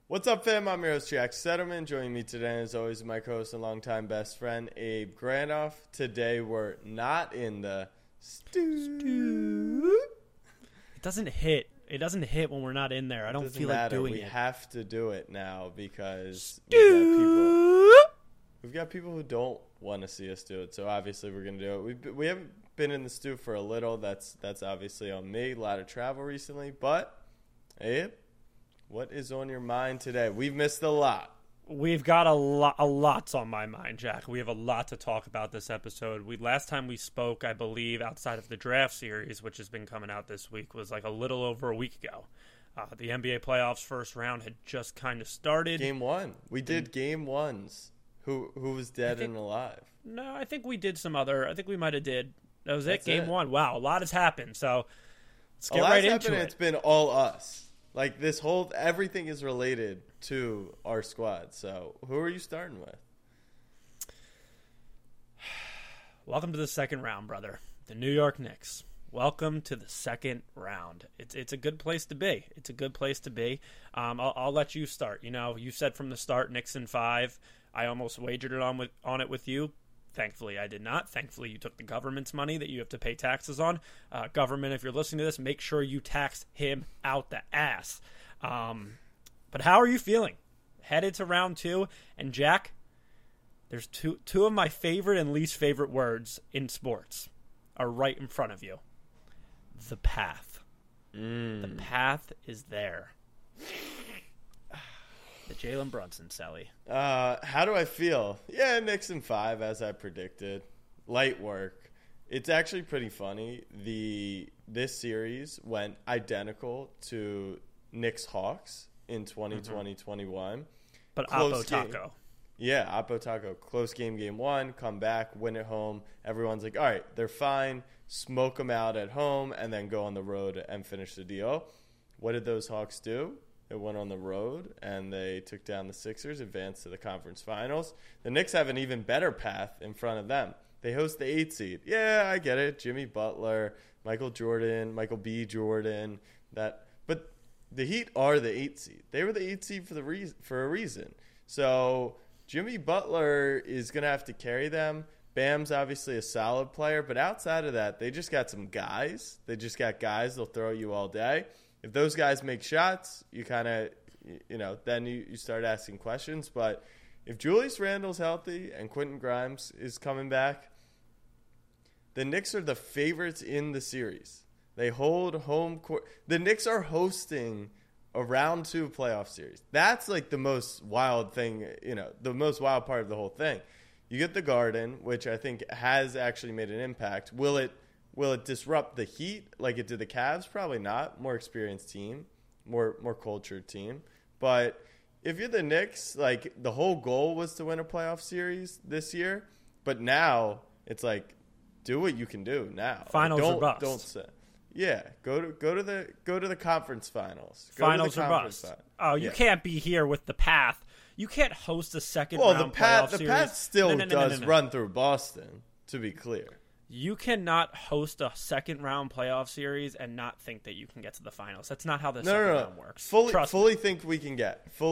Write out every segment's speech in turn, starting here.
What's up, fam? I'm your host, Jack Settleman. Joining me today, as always, my co-host and longtime best friend, Abe Granoff. Today, we're not in the stew. It doesn't hit. It doesn't hit when we're not in there. I don't feel like doing it. We have to do it now because we've got people who don't want to see us do it. So obviously, we're going to do it. We haven't been in the stew for a little. That's obviously on me. A lot of travel recently, but Abe, what is on your mind today? We've missed a lot. We've got a lot's on my mind, Jack. We have a lot to talk about this episode. Last time we spoke, I believe, outside of the draft series, which has been coming out this week, was like a little over a week ago. The NBA playoffs first round had just kind of started. Game one. We did game ones. Who was dead and alive? No, I think we did some other. I think we might have did. That was That's Game it. one. Wow, a lot has happened. So let's get right into it. It's been all us. Like everything is related to our squad. So who are you starting with? Welcome to the second round, brother. The New York Knicks. Welcome to the second round. It's a good place to be. It's a good place to be. I'll let you start. You know, you said from the start Knicks in 5. I almost wagered it on it with you. Thankfully, I did not. Thankfully, you took the government's money that you have to pay taxes on. Government, if you're listening to this, make sure you tax him out the ass. But how are you feeling? Headed to round 2. And Jack, there's two of my favorite and least favorite words in sports are right in front of you. The path. The path is there. The Jalen Brunson, Sally. How do I feel? Yeah, Knicks in 5, as I predicted. Light work. It's actually pretty funny. This series went identical to Knicks Hawks in 2020-21. But Oppo Taco. Yeah, Oppo Taco. Close game 1, come back, win at home. Everyone's like, all right, they're fine. Smoke them out at home and then go on the road and finish the deal. What did those Hawks do? They went on the road, and they took down the Sixers, advanced to the conference finals. The Knicks have an even better path in front of them. They host the 8 seed. Yeah, I get it. Jimmy Butler, Michael B. Jordan. But the Heat are the 8 seed. They were the 8 seed for a reason. So Jimmy Butler is going to have to carry them. Bam's obviously a solid player, but outside of that, they just got some guys. They just got guys that'll throw you all day. If those guys make shots, you kind of, then you start asking questions. But if Julius Randle's healthy and Quentin Grimes is coming back, the Knicks are the favorites in the series. They hold home court. The Knicks are hosting a round 2 playoff series. That's like the most wild thing, the most wild part of the whole thing. You get the Garden, which I think has actually made an impact. Will it disrupt the Heat like it did the Cavs? Probably not. More experienced team, more cultured team. But if you're the Knicks, like the whole goal was to win a playoff series this year. But now it's like, do what you can do now. Finals or bust. Don't say. Yeah, go to the conference finals. Finals or bust. Oh, you can't be here with the path. You can't host a second round playoff series. The path still does run through Boston. To be clear. You cannot host a second round playoff series and not think that you can get to the finals. That's not how the second round works. Fully think we can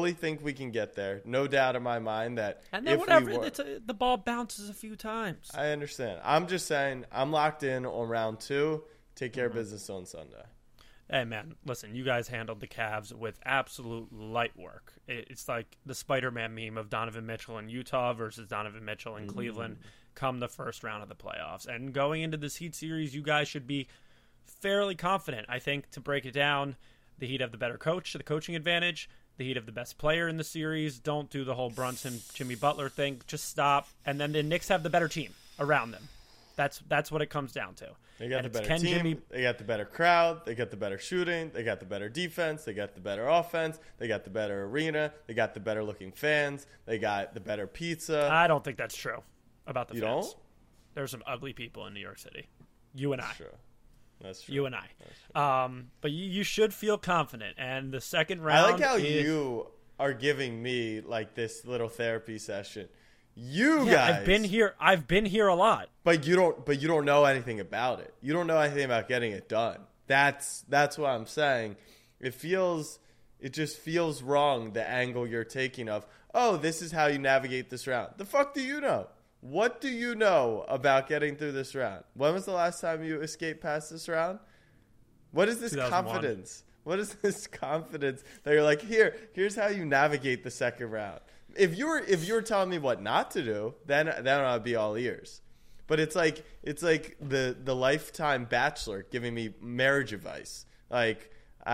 get there. No doubt in my mind that. And then the ball bounces a few times. I understand. I'm just saying I'm locked in on round 2. Take care of business on Sunday. Hey, man, listen, you guys handled the Cavs with absolute light work. It's like the Spider-Man meme of Donovan Mitchell in Utah versus Donovan Mitchell in Cleveland come the first round of the playoffs. And going into this Heat series, you guys should be fairly confident. I think, to break it down, the Heat have the better coach, the coaching advantage. The Heat have the best player in the series. Don't do the whole Brunson, Jimmy Butler thing. Just stop. And then the Knicks have the better team around them. That's what it comes down to. They got the better team. They got the better crowd. They got the better shooting. They got the better defense. They got the better offense. They got the better arena. They got the better looking fans. They got the better pizza. I don't think that's true about the fans. Don't? There's some ugly people in New York City. You and I. That's true. You and I. But you should feel confident. And the second round. I like how you are giving me like this little therapy session. Guys, I've been here a lot. But you don't know anything about it. You don't know anything about getting it done. That's what I'm saying. It feels It just feels wrong, the angle you're taking of, oh, this is how you navigate this round. The fuck do you know? What do you know about getting through this round? When was the last time you escaped past this round? What is this 2001. confidence? What is this confidence that you're like, here's how you navigate the second round? If you were telling me what not to do, then I'd be all ears. But it's like the Lifetime Bachelor giving me marriage advice. Like,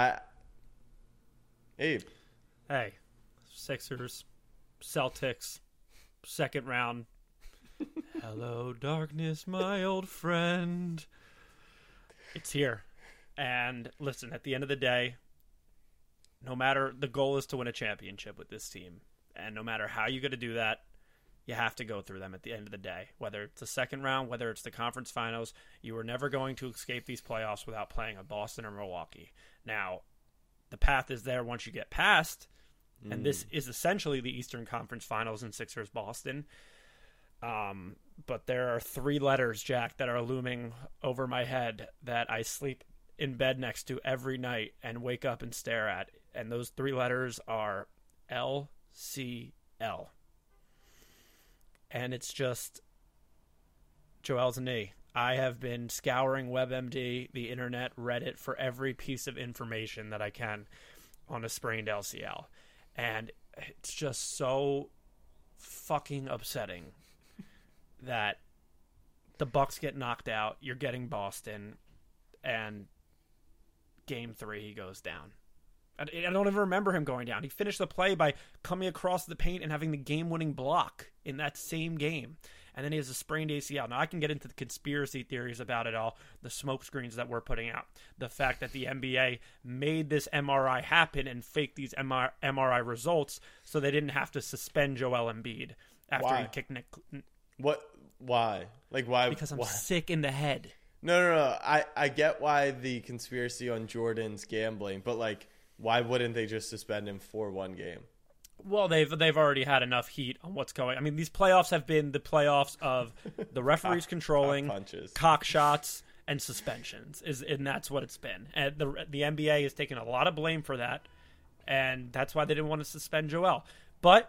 Abe. Hey, Sixers, Celtics, second round. Hello, darkness, my old friend. It's here. And listen, at the end of the day, no matter, the goal is to win a championship with this team. And no matter how you're going to do that, you have to go through them at the end of the day. Whether it's the second round, whether it's the conference finals, you are never going to escape these playoffs without playing a Boston or Milwaukee. Now, the path is there once you get past, and this is essentially the Eastern Conference Finals in Sixers-Boston. But there are 3 letters, Jack, that are looming over my head that I sleep in bed next to every night and wake up and stare at. And those 3 letters are LCL. And it's just Joel Zany. I have been scouring WebMD, the internet, Reddit for every piece of information that I can on a sprained LCL. And it's just so fucking upsetting that the Bucks get knocked out, you're getting Boston, and game 3 he goes down. I don't even remember him going down. He finished the play by coming across the paint and having the game-winning block in that same game. And then he has a sprained ACL. Now, I can get into the conspiracy theories about it all, the smoke screens that we're putting out, the fact that the NBA made this MRI happen and faked these MRI results so they didn't have to suspend Joel Embiid after he kicked Nick. What? Why? Like, why? Because I'm why? sick in the head. No. I get why the conspiracy on Jordan's gambling, but, like, why wouldn't they just suspend him for one game? Well, they've already had enough heat on what's going. I mean, these playoffs have been the playoffs of the referees controlling, cock shots, and suspensions. And that's what it's been. And the NBA has taken a lot of blame for that, and that's why they didn't want to suspend Joel. But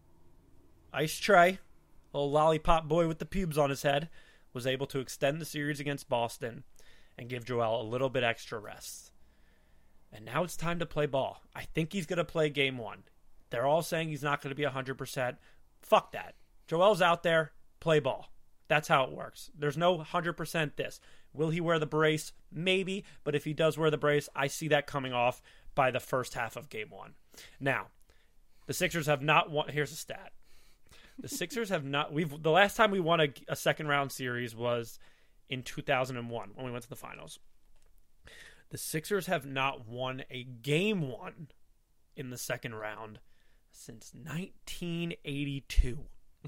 Ice Trey, little lollipop boy with the pubes on his head, was able to extend the series against Boston and give Joel a little bit extra rest. And now it's time to play ball. I think he's going to play game 1. They're all saying he's not going to be 100%. Fuck that. Joel's out there. Play ball. That's how it works. There's no 100% this. Will he wear the brace? Maybe. But if he does wear the brace, I see that coming off by the first half of game 1. Now, the Sixers have not won. Here's a stat. The Sixers have not. The last time we won a second round series was in 2001 when we went to the finals. The Sixers have not won a game 1 in the second round since 1982.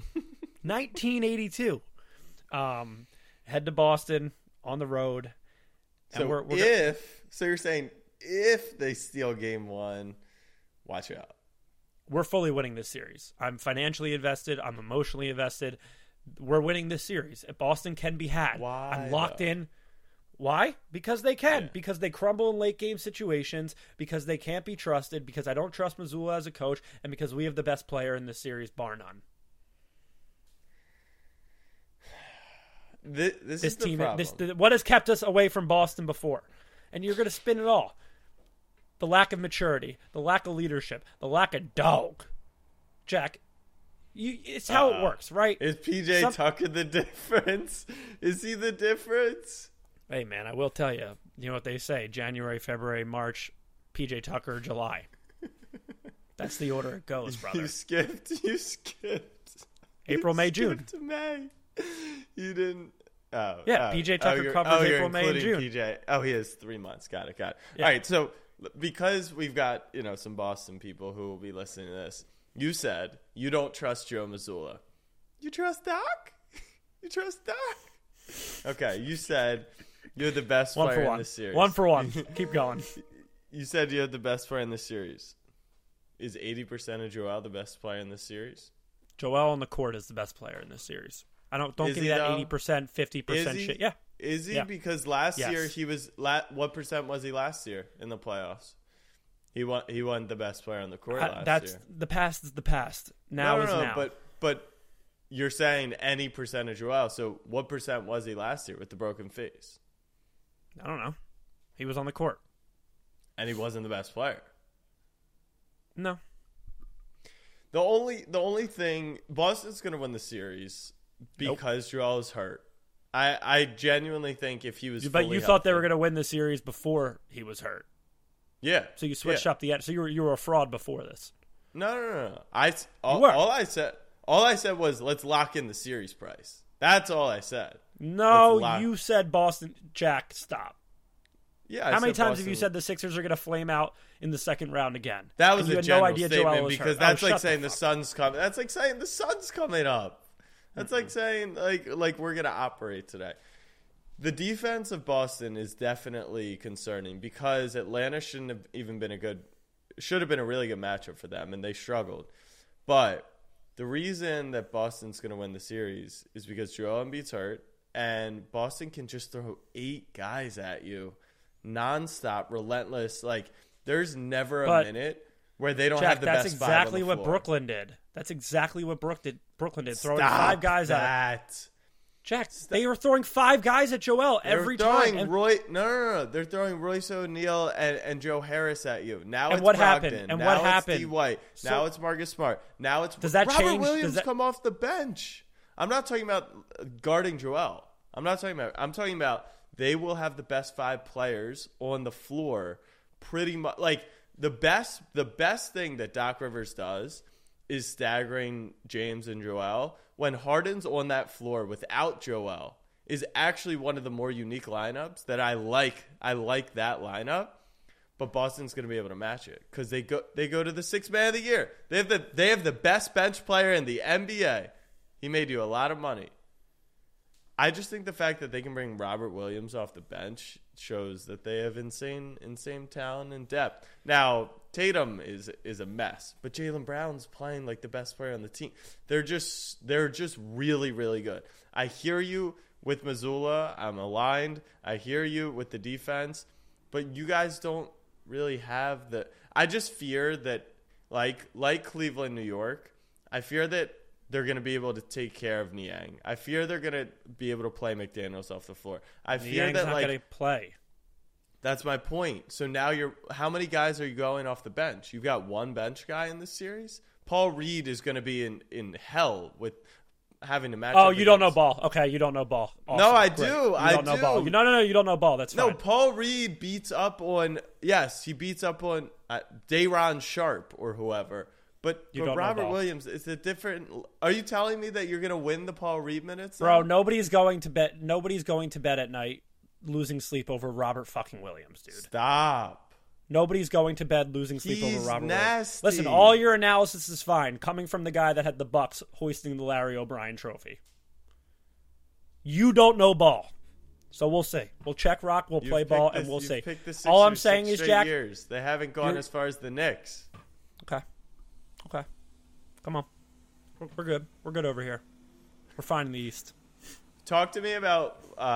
1982. Head to Boston on the road. And so so you're saying if they steal game 1, watch out. We're fully winning this series. I'm financially invested. I'm emotionally invested. We're winning this series. Boston can be had. Why? I'm locked in. Why? Because they can. Yeah. Because they crumble in late game situations. Because they can't be trusted. Because I don't trust Mazzulla as a coach. And because we have the best player in this series, bar none. This is team, the problem. What has kept us away from Boston before? And you're going to spin it all. The lack of maturity. The lack of leadership. The lack of dog. Jack, it's how it works, right? Is PJ Tucker the difference? Is he the difference? Hey, man, I will tell you. You know what they say. January, February, March, PJ Tucker, July. That's the order it goes, brother. You skipped. April, May, June. May. You didn't. Oh. Yeah, PJ Tucker covers April, May, and June. PJ. Oh, he has 3 months. Got it. Yeah. All right, so because we've got some Boston people who will be listening to this, you said you don't trust Joe Mazzulla. You trust Doc? You trust Doc? Okay, you said you're the best player in the series. 1 for 1. Keep going. You said you're the best player in the series. Is 80% of Joel the best player in this series? Joel on the court is the best player in this series. Don't give me that 80%, 50% shit. Yeah. Is he? Yeah. Because last year he was. What percent was he last year in the playoffs? He won the best player on the court last That's year. the past is the past. Now is now. But you're saying any percentage Joel. So what percent was he last year with the broken face? I don't know. He was on the court. And he wasn't the best player. No. The only thing, Boston's going to win the series because Joel is hurt. I genuinely think if he was But fully you thought they healthy- were going to win the series before he was hurt. Yeah. So you switched up the end. So you were a fraud before this. No. All I said was let's lock in the series price. That's all I said. No, you said Boston. Jack, stop. Yeah. How many times have you said the Sixers are going to flame out in the second round again? That was you a had general no idea statement Joel was because hurt. that's like Shut saying the the fuck sun's coming. That's like saying the sun's coming up. That's like saying like we're gonna operate today. The defense of Boston is definitely concerning because Atlanta should have been a really good matchup for them, and they struggled. But the reason that Boston's going to win the series is because Joel Embiid's hurt, and Boston can just throw 8 guys at you, nonstop, relentless. Like there's never a minute where they don't Jack, have the best that's five on the exactly what floor. Brooklyn did. That's exactly what Brooklyn did. Throwing Stop 5 guys at that. Jack, they were throwing 5 guys at Joel every time. No. They're throwing Royce O'Neal and Joe Harris at you. Now it's what Brogdon. happened? And now what it's happened? D. White. Now So- it's Marcus Smart. Now it's Does that Robert change? Williams come off the bench. I'm not talking about guarding Joel. I'm talking about they will have the best 5 players on the floor pretty much. Like the best thing that Doc Rivers does is staggering James and Joel. When Harden's on that floor without Joel is actually one of the more unique lineups that I like. I like that lineup, but Boston's going to be able to match it because they go to the 6th man of the year. They have the best bench player in the NBA. He made you a lot of money. I just think the fact that they can bring Robert Williams off the bench shows that they have insane talent and depth. Now Tatum is a mess, but Jaylen Brown's playing like the best player on the team. They're just really, really good. I hear you with Mazzulla. I'm aligned. I hear you with the defense, but you guys don't really have the. I just fear that like Cleveland, New York. I fear that they're going to be able to take care of Niang. I fear they're going to be able to play McDaniels off the floor. I fear Niang's that not going to play. That's my point. So now how many guys are you going off the bench? You've got one bench guy in this series. Paul Reed is going to be in hell with having to match. Oh, you don't know ball. Okay, you don't know ball. Awesome. No, I Great. do. You I don't know do. ball. No, you don't know ball. That's fine. No, Paul Reed beats up on. Yes, he beats up on Day'Ron Sharp or whoever. But Robert Williams, it's a different. Are you telling me that you're going to win the Paul Reed minutes? Bro, nobody's going to bed at night losing sleep over Robert fucking Williams, dude. Stop. Nobody's going to bed losing sleep He's over Robert nasty. Williams. Listen, all your analysis is fine, coming from the guy that had the Bucks hoisting the Larry O'Brien trophy. You don't know ball. So we'll see. We'll check rock, we'll play ball, and we'll see. All I'm saying is, Jack, years. They haven't gone as far as the Knicks. Okay. Come on. We're good. We're good over here. We're fine in the East. Talk to me about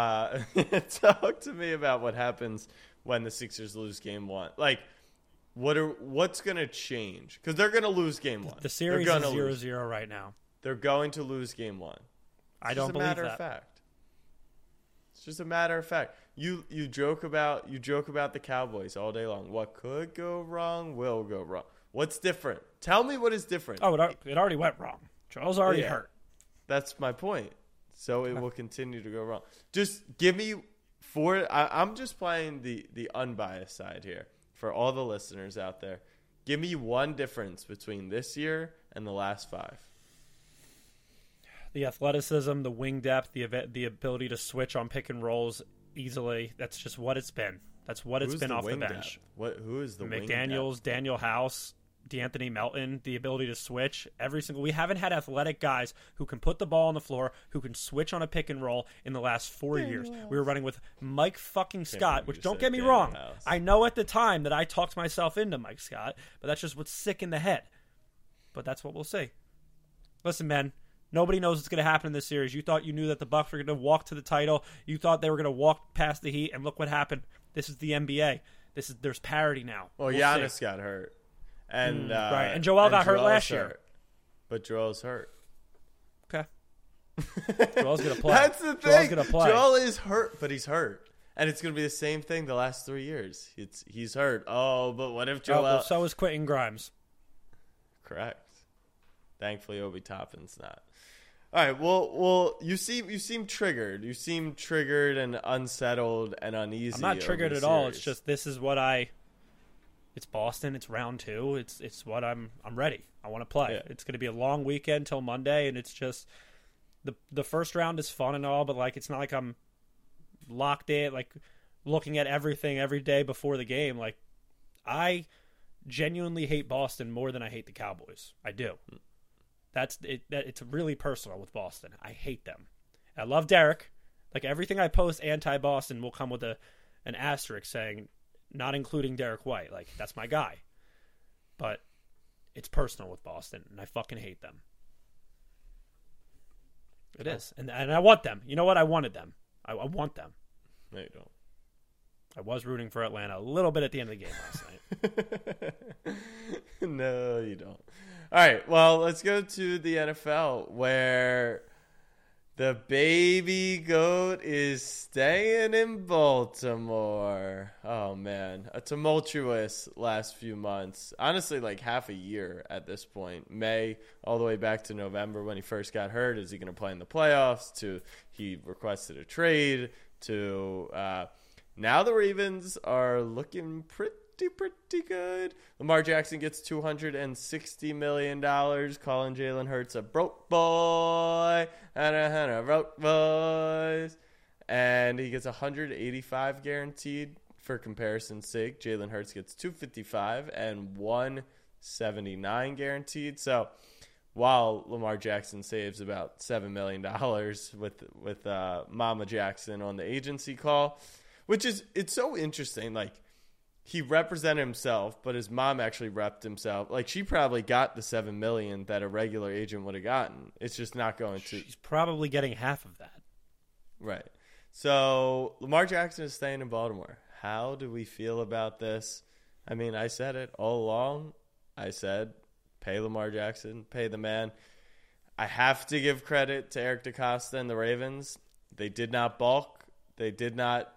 what happens when the Sixers lose game 1. Like, what's going to change? Because they're going to lose game 1. The series is 0-0 right now. They're going to lose game 1. I don't believe that. It's just a matter of fact. It's just a matter of fact. You joke about the Cowboys all day long. What could go wrong will go wrong. What's different? Tell me what is different. Oh, it already went wrong. Joel's already hurt. That's my point. So it will continue to go wrong. Just give me I'm just playing the unbiased side here for all the listeners out there. Give me one difference between this year and the last 5. The athleticism, the wing depth, the ability to switch on pick and rolls easily. That's just what it's been. That's what it's been off the bench. Who is the McDaniels, Daniel House, DeAnthony Melton, the ability to switch we haven't had athletic guys who can put the ball on the floor, who can switch on a pick and roll in the last 4 years. We were running with Mike fucking Scott, which don't get me wrong. I know at the time that I talked myself into Mike Scott, but that's just what's sick in the head. But that's what we'll see. Listen, man, nobody knows what's going to happen in this series. You thought you knew that the Bucks were going to walk to the title. You thought they were going to walk past the Heat, and look what happened. This is the NBA. There's parity now. Well, We'll Giannis see. got hurt, and right, and Joel got hurt Joel's last year. hurt. But Joel's hurt. Okay. Joel's gonna play. That's the thing. Joel's gonna play. Joel is hurt, but he's hurt, and it's gonna be the same thing the last 3 years. He's hurt. Oh, but what if Joel? Well, so is Quentin Grimes. Correct. Thankfully, Obi Toppin's not. All right. Well, you seem triggered. You seem triggered and unsettled and uneasy. I'm not triggered over at the all. series. It's just this is what It's Boston. It's round 2. It's what I'm ready. I want to play. Yeah. It's going to be a long weekend till Monday, and it's just the first round is fun and all, but like it's not like I'm locked in, like looking at everything every day before the game. Like I genuinely hate Boston more than I hate the Cowboys. I do. That's it. It's really personal with Boston. I hate them. I love Derek. Like everything I post anti-Boston will come with an asterisk saying not including Derek White. Like that's my guy. But it's personal with Boston, and I fucking hate them. It is. And I want them. You know what? I wanted them. I want them. No, you don't. I was rooting for Atlanta a little bit at the end of the game last night. No, you don't. All right. Well, let's go to the NFL where the baby goat is staying in Baltimore. Oh, man. A tumultuous last few months. Honestly, like half a year at this point. May all the way back to November when he first got hurt. Is he going to play in the playoffs? To he requested a trade. To now the Ravens are looking pretty good. Lamar Jackson gets $260 million, calling Jalen Hurts a broke boy and a broke boys. And he gets $185 guaranteed. For comparison's sake, Jalen Hurts gets $255 and $179 guaranteed. So while Lamar Jackson saves about $7 million with Mama Jackson on the agency call, which is, it's so interesting. Like, he represented himself, but his mom actually repped himself. Like, she probably got the $7 million that a regular agent would have gotten. It's just not going to. She's probably getting half of that. Right. So Lamar Jackson is staying in Baltimore. How do we feel about this? I mean, I said it all along. I said, pay Lamar Jackson, pay the man. I have to give credit to Eric DeCosta and the Ravens. They did not balk. They did not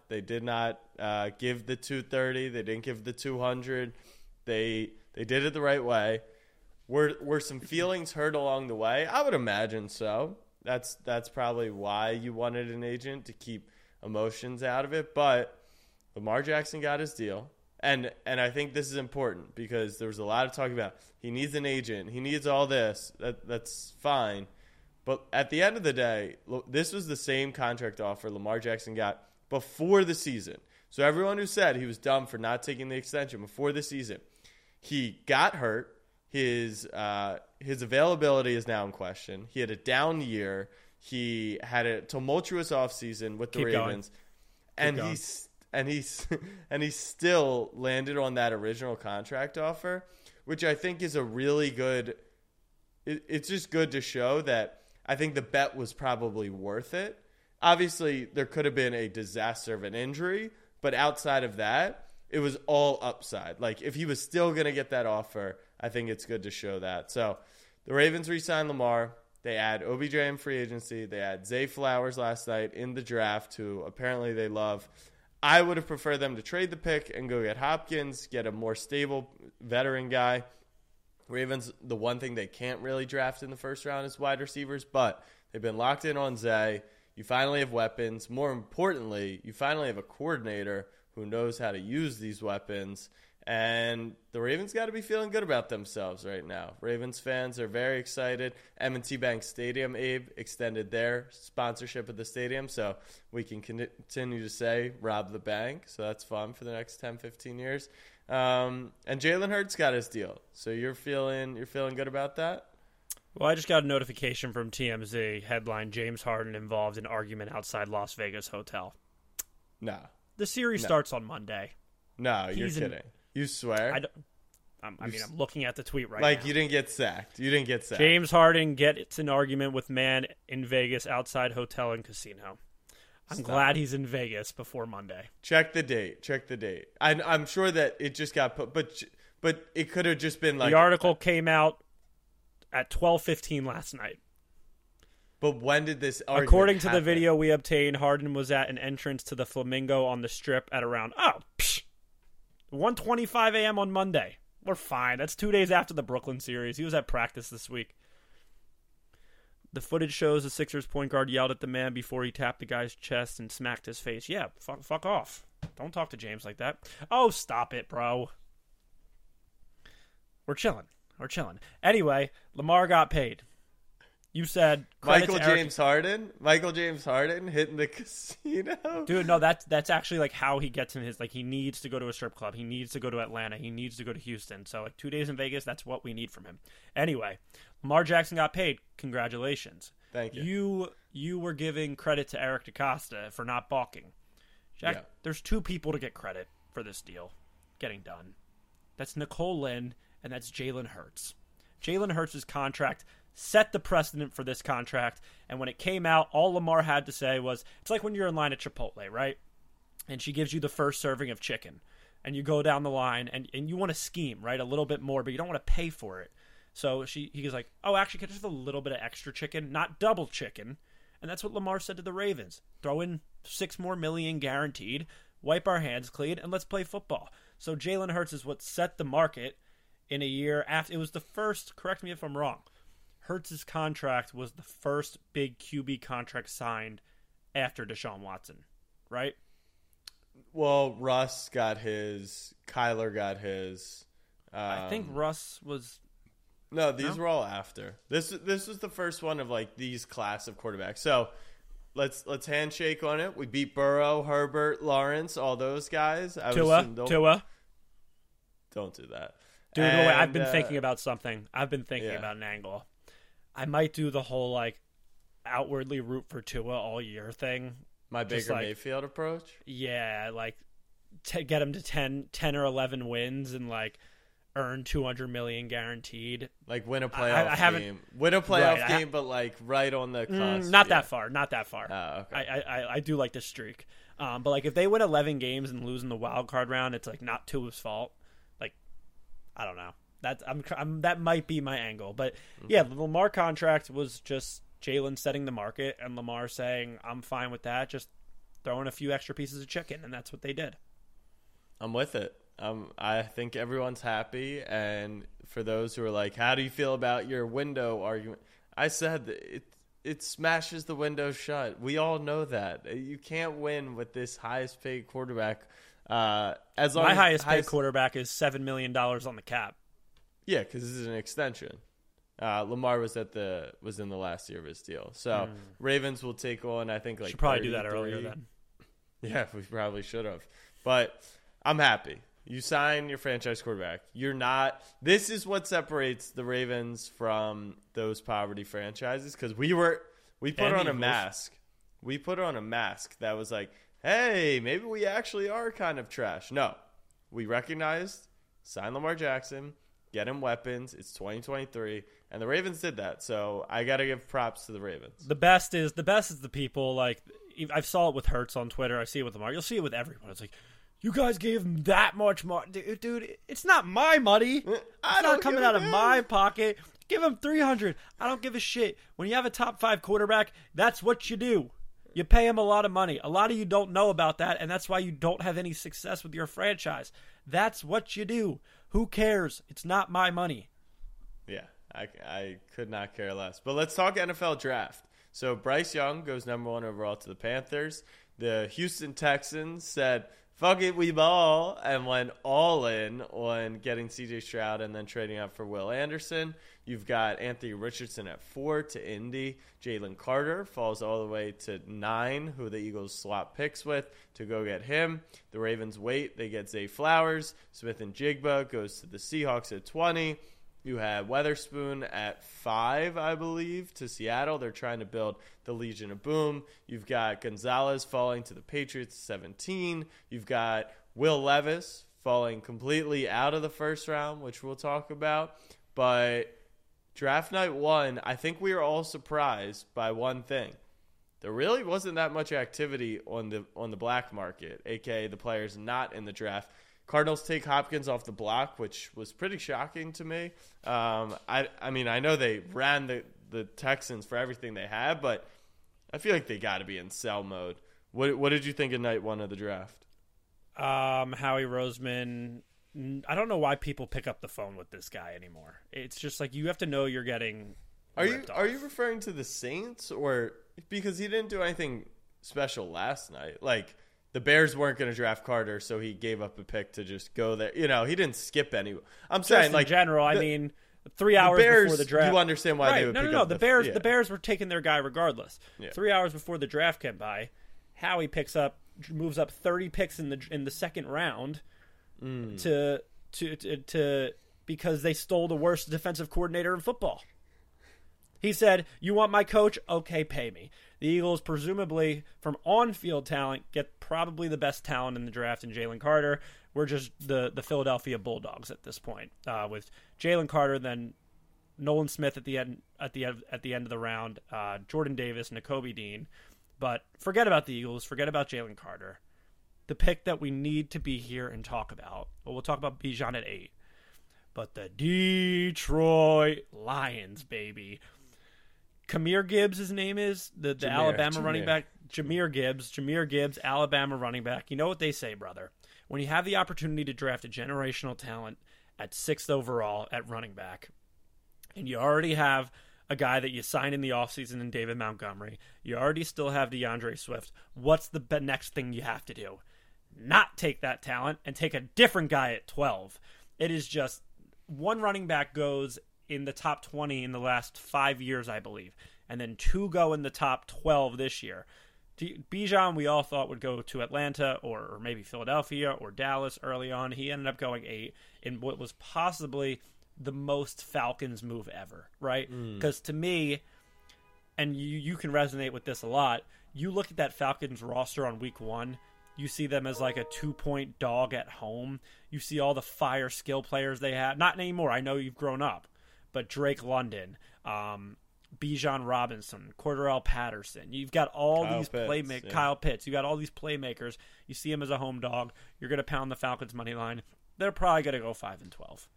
give the 230. They didn't give the 200. They did it the right way. Were some feelings hurt along the way? I would imagine so. That's probably why you wanted an agent, to keep emotions out of it. But Lamar Jackson got his deal. And I think this is important because there was a lot of talk about he needs an agent. He needs all this. That's fine. But at the end of the day, this was the same contract offer Lamar Jackson got before the season. So everyone who said he was dumb for not taking the extension before the season, he got hurt. His availability is now in question. He had a down year. He had a tumultuous offseason with the Ravens. And he still landed on that original contract offer, which I think is a really good – it's just good to show that I think the bet was probably worth it. Obviously, there could have been a disaster of an injury, but outside of that, it was all upside. Like, if he was still going to get that offer, I think it's good to show that. So, the Ravens re-sign Lamar. They add OBJ in free agency. They add Zay Flowers last night in the draft, who apparently they love. I would have preferred them to trade the pick and go get Hopkins, get a more stable veteran guy. Ravens, the one thing they can't really draft in the first round is wide receivers, but they've been locked in on Zay. You finally have weapons. More importantly, you finally have a coordinator who knows how to use these weapons. And the Ravens got to be feeling good about themselves right now. Ravens fans are very excited. M&T Bank Stadium, Abe, extended their sponsorship of the stadium, so we can continue to say, rob the bank. So that's fun for the next 10, 15 years. And Jalen Hurts got his deal. So you're feeling good about that? Well, I just got a notification from TMZ, headline, James Harden involved in argument outside Las Vegas hotel. No. The series starts on Monday. No, you're kidding. You swear? I'm looking at the tweet right now. Like, you didn't get sacked. James Harden gets an argument with man in Vegas outside hotel and casino. I'm glad he's in Vegas before Monday. Check the date. I'm sure that it just got put, but it could have just been like... The article came out at 12:15 last night. But when did this argument According to happen? the video we obtained, Harden was at an entrance to the Flamingo on the Strip at around 1:25 a.m. on Monday. We're fine. That's 2 days after the Brooklyn series. He was at practice this week. The footage shows the Sixers point guard yelled at the man before he tapped the guy's chest and smacked his face. Yeah, fuck off. Don't talk to James like that. Oh, stop it, bro. We're chilling. Anyway, Lamar got paid. You said Michael James Harden hitting the casino. Dude, no, that's actually like how he gets in his, like, he needs to go to a strip club. He needs to go to Atlanta. He needs to go to Houston. So like 2 days in Vegas, that's what we need from him. Anyway, Lamar Jackson got paid. Congratulations. Thank you. You were giving credit to Eric DeCosta for not balking. Jack, Yeah. There's two people to get credit for this deal getting done. That's Nicole Lynn and that's Jalen Hurts. Jalen Hurts' contract set the precedent for this contract, and when it came out, all Lamar had to say was, it's like when you're in line at Chipotle, right? And she gives you the first serving of chicken, and you go down the line, and you want to scheme, right? A little bit more, but you don't want to pay for it. So he was like, oh, actually, can I just have a little bit of extra chicken, not double chicken? And that's what Lamar said to the Ravens. Throw in $6 million guaranteed, wipe our hands clean, and let's play football. So Jalen Hurts is what set the market in a year after. It was the first, correct me if I'm wrong, Hurts' contract was the first big QB contract signed after Deshaun Watson, right? Well, Russ got his. Kyler got his. I think Russ was... No, these were all after. This was the first one of like these class of quarterbacks. So let's handshake on it. We beat Burrow, Herbert, Lawrence, all those guys. Tua. Don't do that. Dude, wait, I've been thinking about something. I've been thinking about an angle. I might do the whole, like, outwardly root for Tua all year thing. My Baker Mayfield approach? Yeah, like, get him to 10 or 11 wins and, like, earn $200 million guaranteed. Like, win a playoff game. Win a playoff game, but, like, right on the cusp. Not that far. Oh, okay. I do like this streak. But, like, if they win 11 games and lose in the wild card round, it's, like, not Tua's fault. Like, I don't know. That might be my angle, but yeah, the Lamar contract was just Jalen setting the market and Lamar saying, "I'm fine with that." Just throwing a few extra pieces of chicken, and that's what they did. I'm with it. I think everyone's happy, and for those who are like, "How do you feel about your window argument?" I said it smashes the window shut. We all know that you can't win with this highest paid quarterback. My highest paid quarterback is $7 million on the cap. Yeah, because this is an extension. Lamar was in the last year of his deal, so Ravens will take on, I think, like, should probably do that earlier then. Yeah, we probably should have. But I'm happy. You sign your franchise quarterback. You're not. This is what separates the Ravens from those poverty franchises, because we put on a mask. We put on a mask that was like, hey, maybe we actually are kind of trash. No, we recognized, sign Lamar Jackson. Get him weapons. It's 2023, and the Ravens did that. So I got to give props to the Ravens. The best is the people, like, I saw it with Hurts on Twitter. I see it with Lamar. You'll see it with everyone. It's like, you guys gave him that much money, dude. It's not my money. It's not coming out of my pocket. Give him $300. I don't give a shit. When you have a top 5 quarterback, that's what you do. You pay him a lot of money. A lot of you don't know about that, and that's why you don't have any success with your franchise. That's what you do. Who cares? It's not my money. Yeah, I could not care less. But let's talk NFL draft. So Bryce Young goes number 1 overall to the Panthers. The Houston Texans said, fuck it, we ball, and went all in on getting C.J. Stroud and then trading up for Will Anderson. You've got Anthony Richardson at 4 to Indy. Jalen Carter falls all the way to 9, who the Eagles swap picks with to go get him. The Ravens wait. They get Zay Flowers. Smith and Jigba goes to the Seahawks at 20. You have Weatherspoon at 5, I believe, to Seattle. They're trying to build the Legion of Boom. You've got Gonzalez falling to the Patriots at 17. You've got Will Levis falling completely out of the first round, which we'll talk about. But draft night 1, I think we were all surprised by one thing. there really wasn't that much activity on the black market, aka the players not in the draft. Cardinals take Hopkins off the block, which was pretty shocking to me. I mean, I know they ran the Texans for everything they had, but I feel like they got to be in sell mode. What did you think of night one of the draft? Howie Roseman. I don't know why people pick up the phone with this guy anymore. It's just like you have to know you're getting. Are you referring to the Saints, or because he didn't do anything special last night? Like the Bears weren't going to draft Carter, so he gave up a pick to just go there. You know, he didn't skip any. I'm just saying, in like general. I mean, 3 hours Bears, before the draft, you understand why right. they would pick No. up The Bears were taking their guy regardless. Yeah. 3 hours before the draft came by, Howie moves up 30 picks in the second round to because they stole the worst defensive coordinator in football. He said, "You want my coach? Okay, pay me." The Eagles, presumably from on-field talent, get probably the best talent in the draft in Jalen Carter. We're just the Philadelphia Bulldogs at this point, with Jalen Carter, then Nolan Smith at the end of the round, Jordan Davis, Nakobe Dean. But forget about the Eagles. Forget about Jalen Carter. The pick that we need to be here and talk about. Well, we'll talk about Bijan at 8. But the Detroit Lions, baby. Kamir Gibbs, his name is, the Alabama running back. Jahmyr Gibbs, Alabama running back. You know what they say, brother. When you have the opportunity to draft a generational talent at 6th overall at running back, and you already have a guy that you signed in the offseason in David Montgomery, you already still have DeAndre Swift, what's the next thing you have to do? Not take that talent and take a different guy at 12. It is just one running back goes in the top 20 in the last 5 years, I believe. And then 2 go in the top 12 this year. Bijan, we all thought would go to Atlanta or maybe Philadelphia or Dallas early on. He ended up going 8 in what was possibly the most Falcons move ever, right? Because to me, and you can resonate with this a lot, you look at that Falcons roster on week 1, you see them as like a 2-point dog at home. You see all the fire skill players they have. Not anymore. I know you've grown up. But Drake London, Bijan Robinson, Cordarrelle Patterson. You've got all these playmakers. Yeah. Kyle Pitts. You got all these playmakers. You see him as a home dog. You're going to pound the Falcons' money line. They're probably going to go 5-12.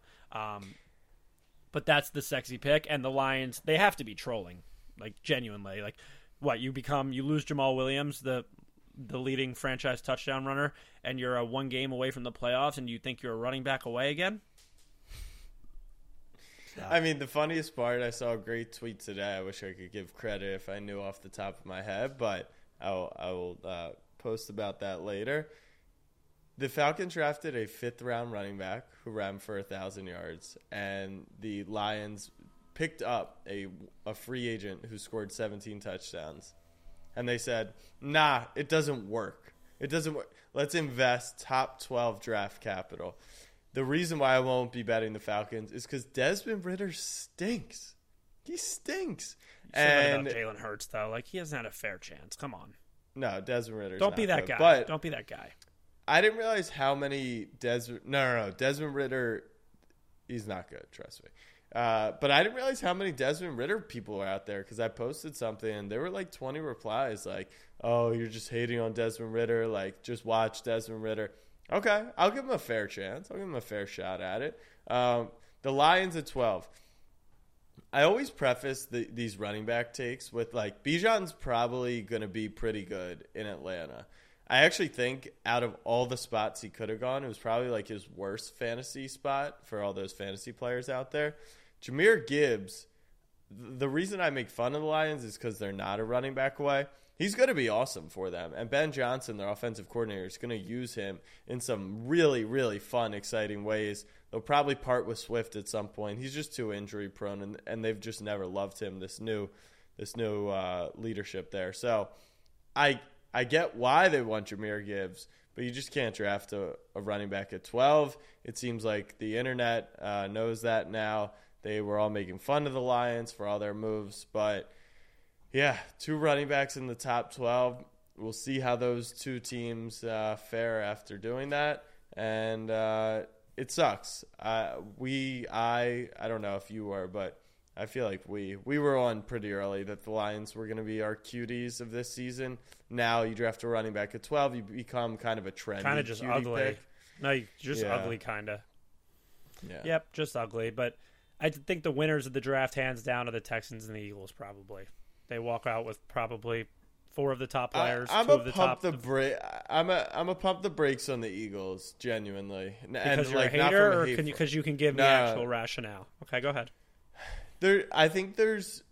But that's the sexy pick. And the Lions, they have to be trolling, like genuinely. Like, what you lose Jamal Williams, the leading franchise touchdown runner, and you're a 1 game away from the playoffs, and you think you're a running back away again. I mean, the funniest part, I saw a great tweet today. I wish I could give credit if I knew off the top of my head, but I will post about that later. The Falcons drafted a 5th-round running back who ran for 1,000 yards, and the Lions picked up a free agent who scored 17 touchdowns. And they said, nah, it doesn't work. It doesn't work. Let's invest top 12 draft capital. The reason why I won't be betting the Falcons is because Desmond Ridder stinks. He stinks. And about Jalen Hurts, though. Like, he hasn't had a fair chance. Come on. No, Desmond Ridder's Don't not be that good. guy. But don't be that guy. I didn't realize how many Desmond Ridder, he's not good, trust me. But I didn't realize how many Desmond Ridder people are out there because I posted something and there were like 20 replies like, oh, you're just hating on Desmond Ridder. Like, just watch Desmond Ridder. Okay, I'll give him a fair chance. I'll give him a fair shot at it. The Lions at 12. I always preface these running back takes with like, Bijan's probably going to be pretty good in Atlanta. I actually think out of all the spots he could have gone, it was probably like his worst fantasy spot for all those fantasy players out there. Jahmyr Gibbs, the reason I make fun of the Lions is because they're not a running back away. He's going to be awesome for them. And Ben Johnson, their offensive coordinator, is going to use him in some really, really fun, exciting ways. They'll probably part with Swift at some point. He's just too injury prone, and they've just never loved him, this new leadership there. So I get why they want Jahmyr Gibbs, but you just can't draft a running back at 12. It seems like the internet knows that now. They were all making fun of the Lions for all their moves. But, yeah, 2 running backs in the top 12. We'll see how those 2 teams fare after doing that. And it sucks. I don't know if you were, but I feel like we were on pretty early that the Lions were going to be our cuties of this season. Now you draft a running back at 12, you become kind of a trendy Kind of just cutie ugly. pick. No, just Yeah. ugly, kind of. Yeah. Yep, just ugly. But I think the winners of the draft, hands down, are the Texans and the Eagles. Probably they walk out with probably 4 of the top players. I'm 2 a of the pump top. I'm a pump the brakes on the Eagles, genuinely. Because you're like, a not hater, from a or hateful- because you can give me No. actual rationale. Okay, go ahead. I think there's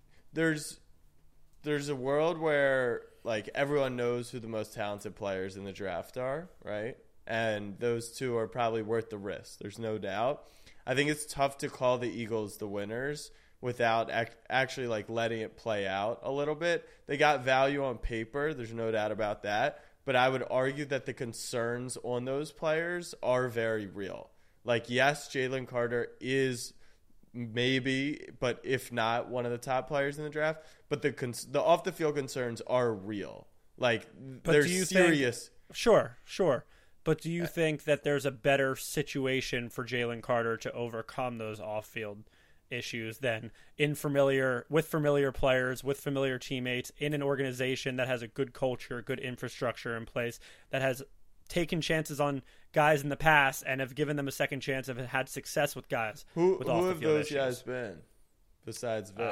a world where like everyone knows who the most talented players in the draft are, right? And those 2 are probably worth the risk. There's no doubt. I think it's tough to call the Eagles the winners without actually like letting it play out a little bit. They got value on paper. There's no doubt about that. But I would argue that the concerns on those players are very real. Like, yes, Jalen Carter is maybe, but if not, one of the top players in the draft. But the off the field concerns are real. Like, they're serious. Sure. But do you think that there's a better situation for Jalen Carter to overcome those off field issues than with familiar players, with familiar teammates, in an organization that has a good culture, good infrastructure in place, that has taken chances on guys in the past and have given them a second chance, have had success with guys Who with off the have field those issues? guys been besides Vic?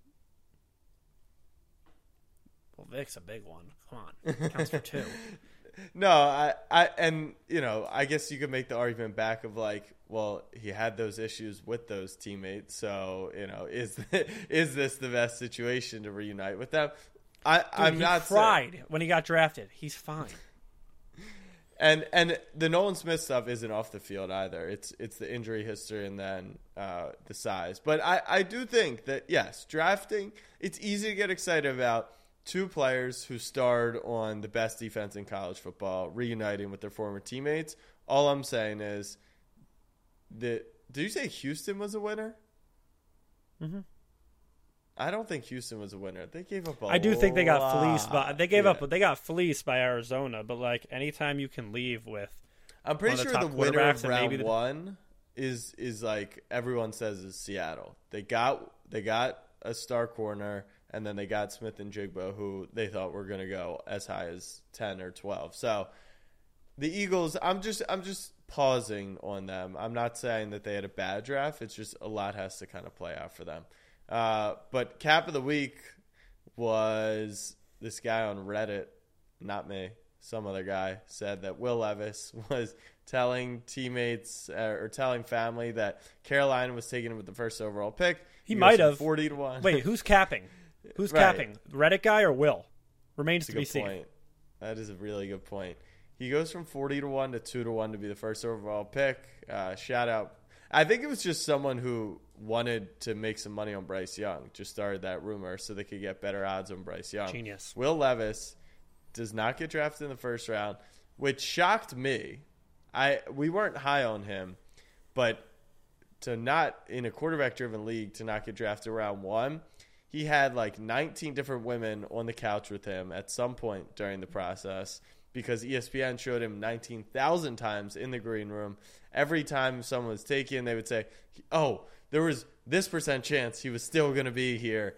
Well, Vic's a big one. Come on, counts for 2. No, I guess you could make the argument back of like, well, he had those issues with those teammates, so is this the best situation to reunite with them? I'm not cried when he got drafted. He's fine. And the Nolan Smith stuff isn't off the field either. It's the injury history and then the size. But I do think that, yes, drafting, it's easy to get excited about 2 players who starred on the best defense in college football reuniting with their former teammates. All I'm saying is did you say Houston was a winner? Mm-hmm. I don't think Houston was a winner. They gave up a I do think they got lot. fleeced, but they got fleeced by Arizona. But like, anytime you can leave with, I'm pretty one of sure the the top winner of quarterbacks and round maybe one is like everyone says is Seattle. They got a star corner, and then they got Smith and Jigba, who they thought were going to go as high as 10 or 12. So the Eagles, I'm just pausing on them. I'm not saying that they had a bad draft. It's just a lot has to kind of play out for them. But cap of the week was this guy on Reddit, not me, some other guy, said that Will Levis was telling teammates or telling family that Carolina was taking him with the first overall pick. He might goes have. from 40-1. Wait, who's capping? Who's Right. capping? Reddit guy or Will? Remains to That's a be good seen. point. That is a really good point. He goes from 40-1 to 2-1 to be the first overall pick. Shout out. I think it was just someone who wanted to make some money on Bryce Young. Just started that rumor so they could get better odds on Bryce Young. Genius. Will Levis does not get drafted in the first round, which shocked me. We weren't high on him, but to not, in a quarterback-driven league, to not get drafted round 1, he had like 19 different women on the couch with him at some point during the process because ESPN showed him 19,000 times in the green room. Every time someone was taken, they would say, oh, there was this % chance he was still going to be here.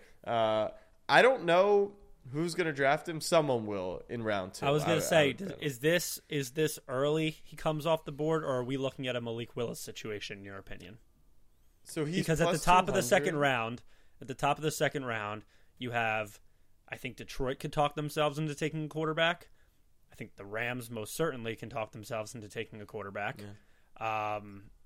I don't know who's going to draft him. Someone will in round 2. I was going to say, is this early he comes off the board, or are we looking at a Malik Willis situation, in your opinion? So he's because at the plus top of the 200. second round, you have, I think Detroit could talk themselves into taking a quarterback. I think the Rams most certainly can talk themselves into taking a quarterback. Yeah.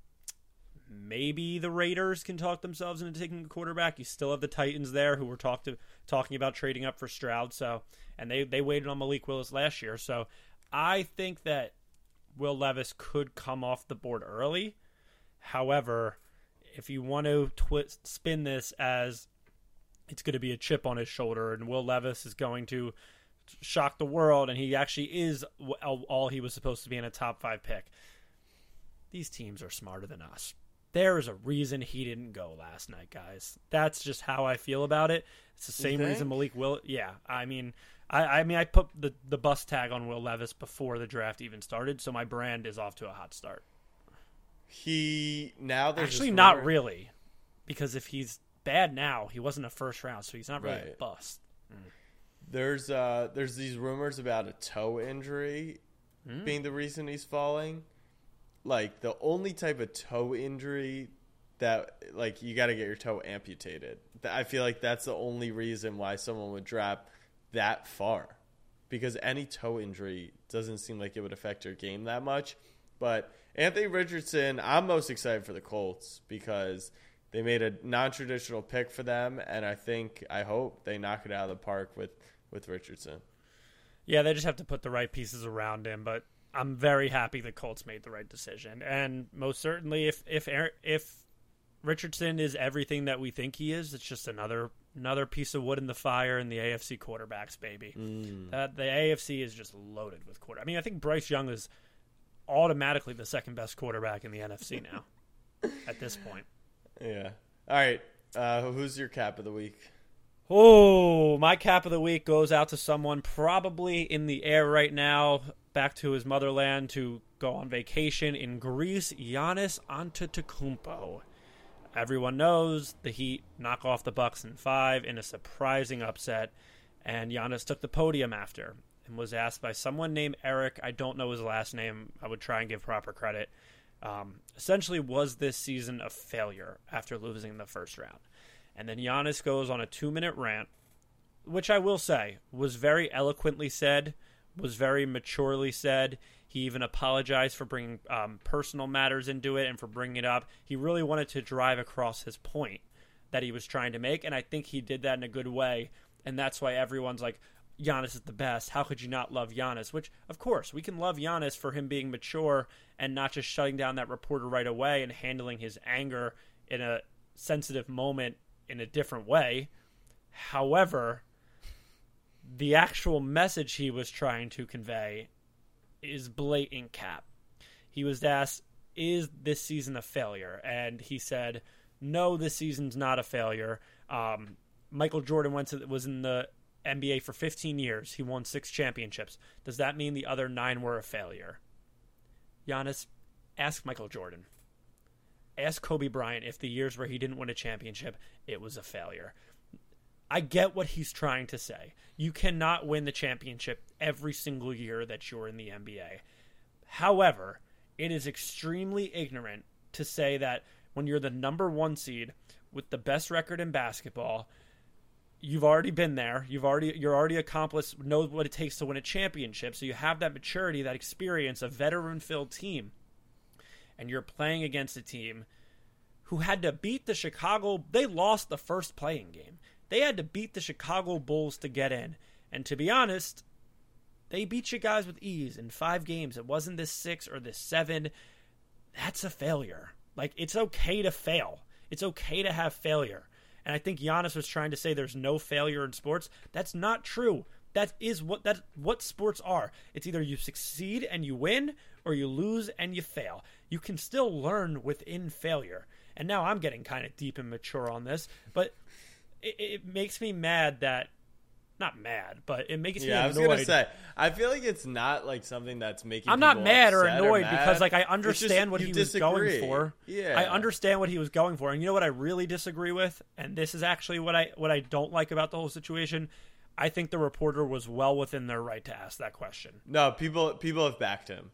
Maybe the Raiders can talk themselves into taking a quarterback. You still have the Titans there, who were talking about trading up for Stroud. So, and they waited on Malik Willis last year. So, I think that Will Levis could come off the board early. However, if you want to spin this as it's going to be a chip on his shoulder and Will Levis is going to shock the world and he actually is all he was supposed to be in a top 5 pick, these teams are smarter than us. There is a reason he didn't go last night, guys. That's just how I feel about it. It's the same reason Malik Will. Yeah, I mean, I put the bus tag on Will Levis before the draft even started, so my brand is off to a hot start. There's actually not really, because if he's bad now. He wasn't a first round, so he's not really a bust. There's these rumors about a toe injury being the reason he's falling. Like, the only type of toe injury that, like, you got to get your toe amputated. I feel like that's the only reason why someone would drop that far. Because any toe injury doesn't seem like it would affect your game that much. But Anthony Richardson, I'm most excited for the Colts because they made a non-traditional pick for them, and I hope they knock it out of the park with Richardson. Yeah, they just have to put the right pieces around him, but I'm very happy the Colts made the right decision. And most certainly if Richardson is everything that we think he is, it's just another piece of wood in the fire in the AFC quarterbacks, baby. The AFC is just loaded with quarterbacks. I mean, I think Bryce Young is automatically the second best quarterback in the NFC now at this point. Yeah. All right. Who's your cap of the week? Oh, my cap of the week goes out to someone probably in the air right now, back to his motherland to go on vacation in Greece, Giannis Antetokounmpo. Everyone knows the Heat knock off the Bucks in 5 in a surprising upset, and Giannis took the podium after and was asked by someone named Eric. I don't know his last name. I would try and give proper credit. Essentially, was this season a failure after losing in the first round? And then Giannis goes on a 2-minute rant, which I will say was very eloquently said, was very maturely said. He even apologized for bringing personal matters into it and for bringing it up. He really wanted to drive across his point that he was trying to make, and I think he did that in a good way. And that's why everyone's like, Giannis is the best. How could you not love Giannis? Which, of course, we can love Giannis for him being mature and not just shutting down that reporter right away and handling his anger in a sensitive moment in a different way. However, the actual message he was trying to convey is blatant cap. He was asked, is this season a failure? And he said, no, this season's not a failure. Michael Jordan was in the NBA for 15 years. He won 6 championships. Does that mean the other 9 were a failure? Giannis, ask Michael Jordan. Ask Kobe Bryant if the years where he didn't win a championship, it was a failure. I get what he's trying to say. You cannot win the championship every single year that you're in the NBA. However, it is extremely ignorant to say that when you're the number 1 seed with the best record in basketball, you've already been there. You're already accomplished, know what it takes to win a championship. So you have that maturity, that experience, a veteran-filled team. And you're playing against a team who had to beat the Chicago. They lost the first playing game. They had to beat the Chicago Bulls to get in. And to be honest, they beat you guys with ease in 5 games. It wasn't this 6 or this 7. That's a failure. Like, it's okay to fail. It's okay to have failure. And I think Giannis was trying to say there's no failure in sports. That's not true. That's what sports are. It's either you succeed and you win, or you lose and you fail. You can still learn within failure. And now I'm getting kind of deep and mature on this, but it makes me mad that, not mad, but it makes me annoyed. I was going to say, I feel like it's not like something that's making I'm not mad or annoyed because like I understand what he was going for. Yeah. I understand what he was going for. And you know what I really disagree with? And this is actually what I don't like about the whole situation. I think the reporter was well within their right to ask that question. No, people have backed him.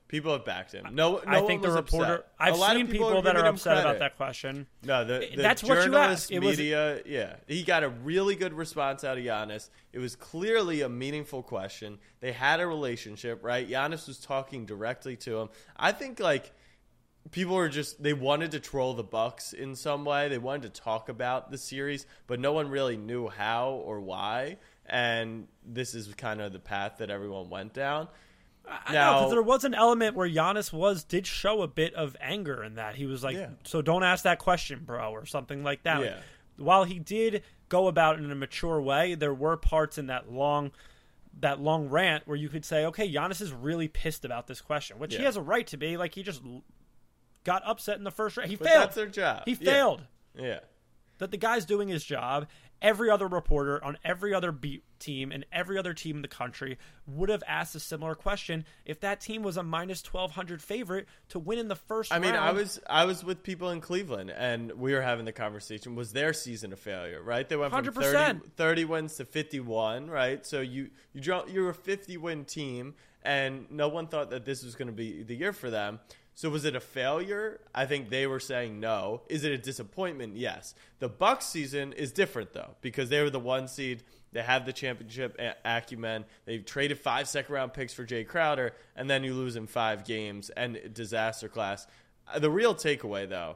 I think the reporter. Upset. I've seen people that are upset about that question. No, that's journalist what you asked. Media, he got a really good response out of Giannis. It was clearly a meaningful question. They had a relationship, right? Giannis was talking directly to him. I think like people were they wanted to troll the Bucks in some way. They wanted to talk about the series, but no one really knew how or why. And this is kind of the path that everyone went down. I know, because there was an element where Giannis did show a bit of anger in that. He was like, so don't ask that question, bro, or something like that. Yeah. Like, while he did go about it in a mature way, there were parts in that long rant where you could say, okay, Giannis is really pissed about this question, which he has a right to be. Like, he just got upset in the first round. He failed. That's their job. He failed. Yeah. that the guy's doing his job. Every other reporter on every other beat team and every other team in the country would have asked a similar question if that team was a minus 1,200 favorite to win in the first round. I was with people in Cleveland, and we were having the conversation, was their season a failure, right? They went from 30 wins to 51, right? So you're a 50-win team, and no one thought that this was going to be the year for them. So was it a failure? I think they were saying no. Is it a disappointment? Yes. The Bucs season is different, though, because they were the 1 seed. They have the championship acumen. They've traded 5 second-round picks for Jay Crowder, and then you lose in 5 games and disaster class. The real takeaway, though,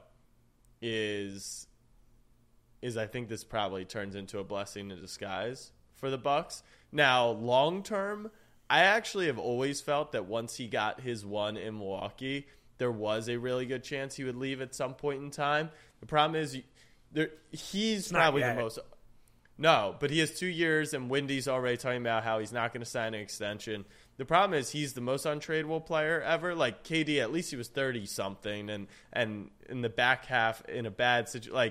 is I think this probably turns into a blessing in disguise for the Bucs. Now, long-term, I actually have always felt that once he got his 1 in Milwaukee, there was a really good chance he would leave at some point in time. The problem is he's probably the most – no, but he has 2 years, and Wendy's already talking about how he's not going to sign an extension. The problem is he's the most untradeable player ever. Like KD, at least he was 30-something, and in the back half in a bad situation. Like,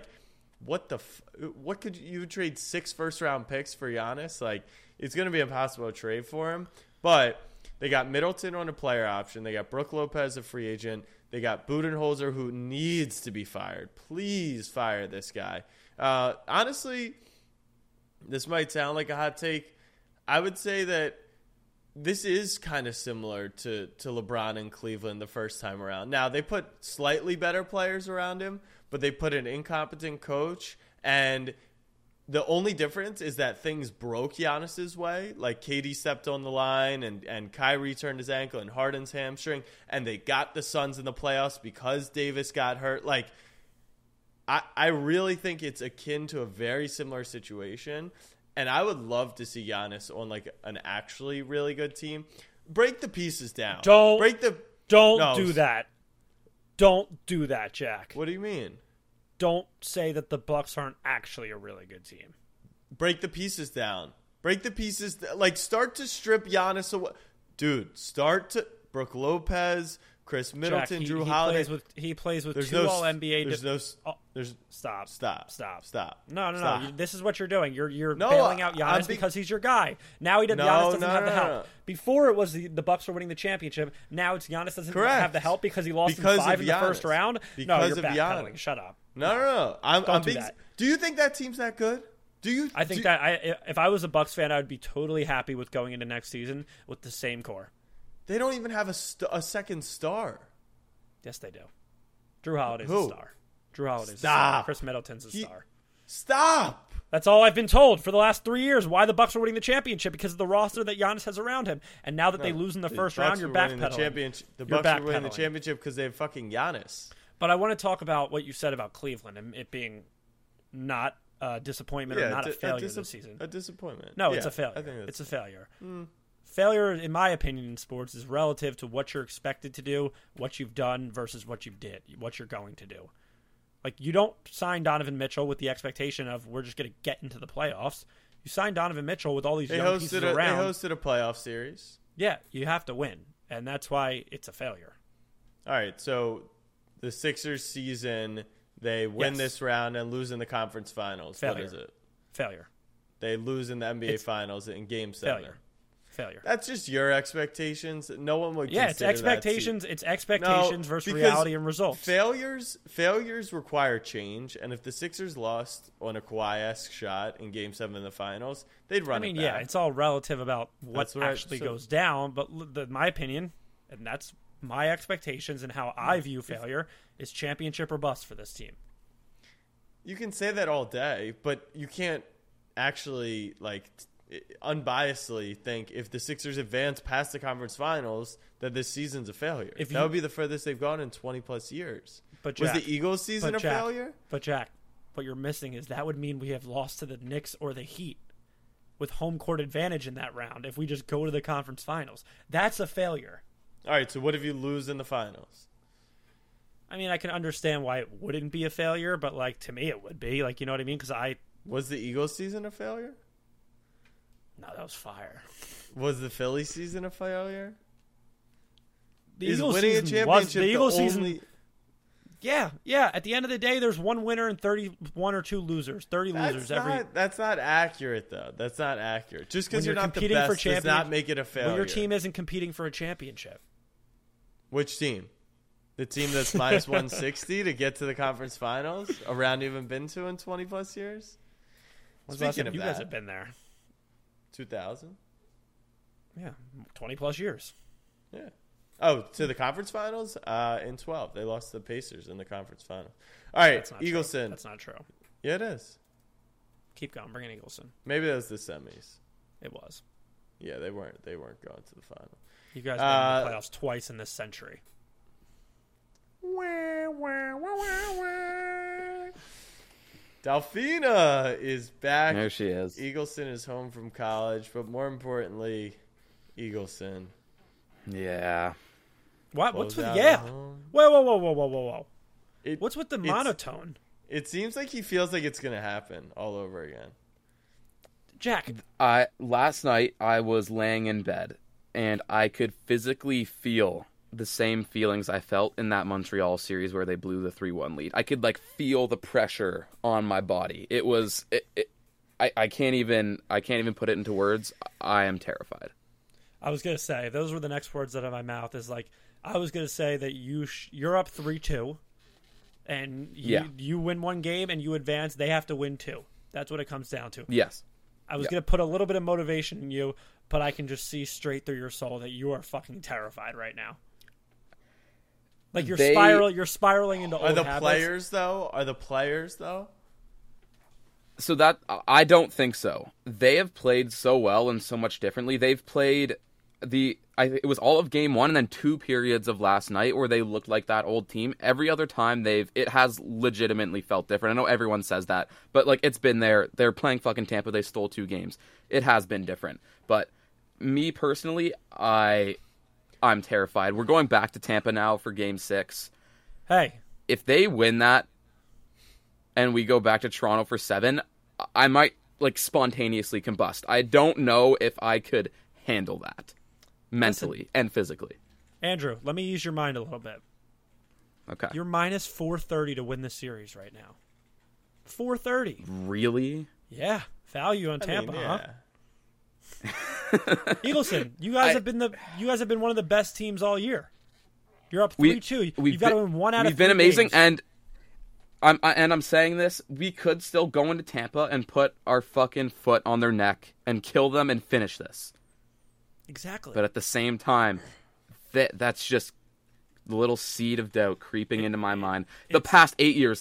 what could you trade 6 first-round picks for Giannis? Like, it's going to be impossible to trade for him. But they got Middleton on a player option. They got Brook Lopez, a free agent. They got Budenholzer, who needs to be fired. Please fire this guy. Honestly, this might sound like a hot take. I would say that this is kind of similar to LeBron in Cleveland the first time around. Now, they put slightly better players around him, but they put an incompetent coach, and the only difference is that things broke Giannis's way. Like KD stepped on the line, and Kyrie turned his ankle, and Harden's hamstring, and they got the Suns in the playoffs because Davis got hurt. Like, I really think it's akin to a very similar situation, and I would love to see Giannis on like an actually really good team. Break the pieces down. Don't do that. Don't do that, Jack. What do you mean? Don't say that the Bucks aren't actually a really good team. Break the pieces down. Break the pieces. Like, start to strip Giannis away. Dude, start to Brook Lopez, Chris Middleton, Jack, Drew Holiday. He plays with two All-NBA. Stop. No. This is what you're doing. You're bailing out Giannis because he's your guy. Now Giannis doesn't have the help. Before it was the Bucks were winning the championship. Now it's Giannis doesn't have the help because he lost in 5 in the first round. Because you're backpedaling. Shut up. No. Don't do that. Do you think that team's that good? I think if I was a Bucks fan, I would be totally happy with going into next season with the same core. They don't even have a second star. Yes, they do. Drew Holiday's a star. Drew Holiday's a Stop. star. Chris Middleton's a star. Stop. That's all I've been told for the last 3 years. Why the Bucks are winning the championship? Because of the roster that Giannis has around him. And now that they lose in the first round, you're backpedaling. The Bucks are winning the championship because they have fucking Giannis. But I want to talk about what you said about Cleveland and it being not a disappointment or not a failure this season. A disappointment. No, it's a failure. It's a failure. Failure, in my opinion, in sports is relative to what you're expected to do, what you've done versus what you're going to do. Like, you don't sign Donovan Mitchell with the expectation of we're just going to get into the playoffs. You sign Donovan Mitchell with all these young pieces around. They hosted a playoff series. Yeah, you have to win, and that's why it's a failure. All right, so the Sixers season, they win this round and lose in the conference finals. Failure. What is it? Failure. They lose in the NBA finals in Game 7. Failure. That's just your expectations. No one would. Yeah, it's expectations. It's expectations versus reality and results. Failures require change, and if the Sixers lost on a Kawhi-esque shot in Game 7 of the finals, they'd run it back. Yeah, it's all relative about what actually goes down. But my opinion, and that's my expectations and how I view failure, is championship or bust for this team. You can say that all day, but you can't actually unbiasedly think if the Sixers advance past the conference finals that this season's a failure. That would be the furthest they've gone in 20 plus years. But was the Eagles season a failure? But Jack, what you're missing is that would mean we have lost to the Knicks or the Heat with home court advantage in that round if we just go to the conference finals. That's a failure. All right, so what if you lose in the finals? I mean, I can understand why it wouldn't be a failure, but to me it would be. You know what I mean? Was the Eagles season a failure? No, that was fire. Was the Philly season a failure? The Eagles season Yeah. At the end of the day, there's one winner and 31 or 2 losers. 30 losers every. That's not accurate, though. That's not accurate. Just because When you're not the competing for best does not make it a failure. When your team isn't competing for a championship. Which team? The team that's minus 160 to get to the conference finals? A round you haven't been to in 20 plus years? When's the last Speaking time of you that, guys have been there? 2000? Yeah, 20 plus years. Yeah. Oh, to the conference finals? In 12. They lost to the Pacers in the conference final. All right, That's not Eagleson. True. That's not true. Yeah, it is. Keep going. Bring in Eagleson. Maybe that was the semis. It was. Yeah, they weren't going to the final. You guys have been in the playoffs twice in this century. Delphina is back. There she is. Eagleson is home from college, but more importantly, Eagleson. Yeah. What? What's Close with out yeah? at home. Whoa! It- What's with the it's- monotone, It seems like he feels like it's going to happen all over again. Jack? Last night I was laying in bed and I could physically feel the same feelings I felt in that Montreal series where they blew the 3-1 lead. I could feel the pressure on my body. It was I can't even put it into words. I am terrified. I was gonna say those were the next words out of my mouth. Is I was gonna say that you're up 3-2, and you win one game and you advance. They have to win 2. That's what it comes down to. Yes. I was gonna put a little bit of motivation in you, but I can just see straight through your soul that you are fucking terrified right now. Like you're spiraling into old Are the habits. players though? So that I don't think so. They have played so well and so much differently. They've played it was all of game 1 and then 2 periods of last night where they looked like that old team. Every other time it has legitimately felt different. I know everyone says that, but it's been there. They're playing fucking Tampa. They stole 2 games. It has been different. But me personally, I'm terrified. We're going back to Tampa now for game 6. Hey, if they win that and we go back to Toronto for 7, I might spontaneously combust. I don't know if I could handle that mentally and physically. Andrew, let me use your mind a little bit. Okay. You're minus 430 to win the series right now. 430. Really? Yeah. Value on Tampa, huh? Yeah. Eagleson, you guys have been one of the best teams all year. You're up 3-2. You've got to win 1 out of 3 We've been amazing, games. and I'm saying this. We could still go into Tampa and put our fucking foot on their neck and kill them and finish this. Exactly. But at the same time, that's just the little seed of doubt creeping into my mind. The past 8 years.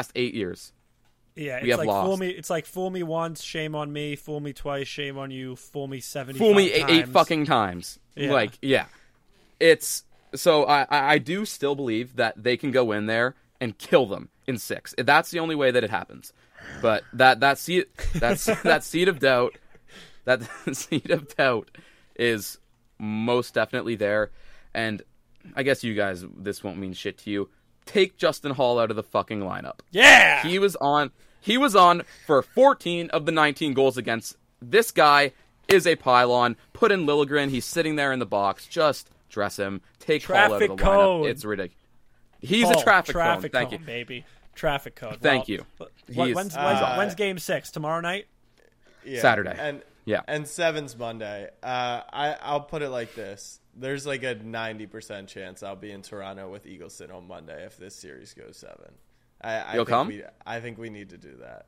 Yeah, we have like lost. fool me. It's like fool me once, shame on me. Fool me twice, shame on you. Fool me 75 Fool me times. 8 fucking times. Yeah. It's so I do still believe that they can go in there and kill them in 6. That's the only way that it happens. But that seed of doubt, that seed of doubt is most definitely there. And I guess you guys, this won't mean shit to you. Take Justin Hall out of the fucking lineup. Yeah! He was on for 14 of the 19 goals against. This guy is a pylon. Put in Liljegren. He's sitting there in the box. Just dress him. Take Hall out of the Traffic cone. lineup. It's ridiculous. He's a traffic cone. Thank cone, you. baby. Traffic code. Thank you. When's game 6? Tomorrow night? Yeah. Saturday. And Yeah. And 7's Monday. I'll put it like this. There's like a 90% chance I'll be in Toronto with Eagleson on Monday if this series goes 7. You'll come? I think we need to do that.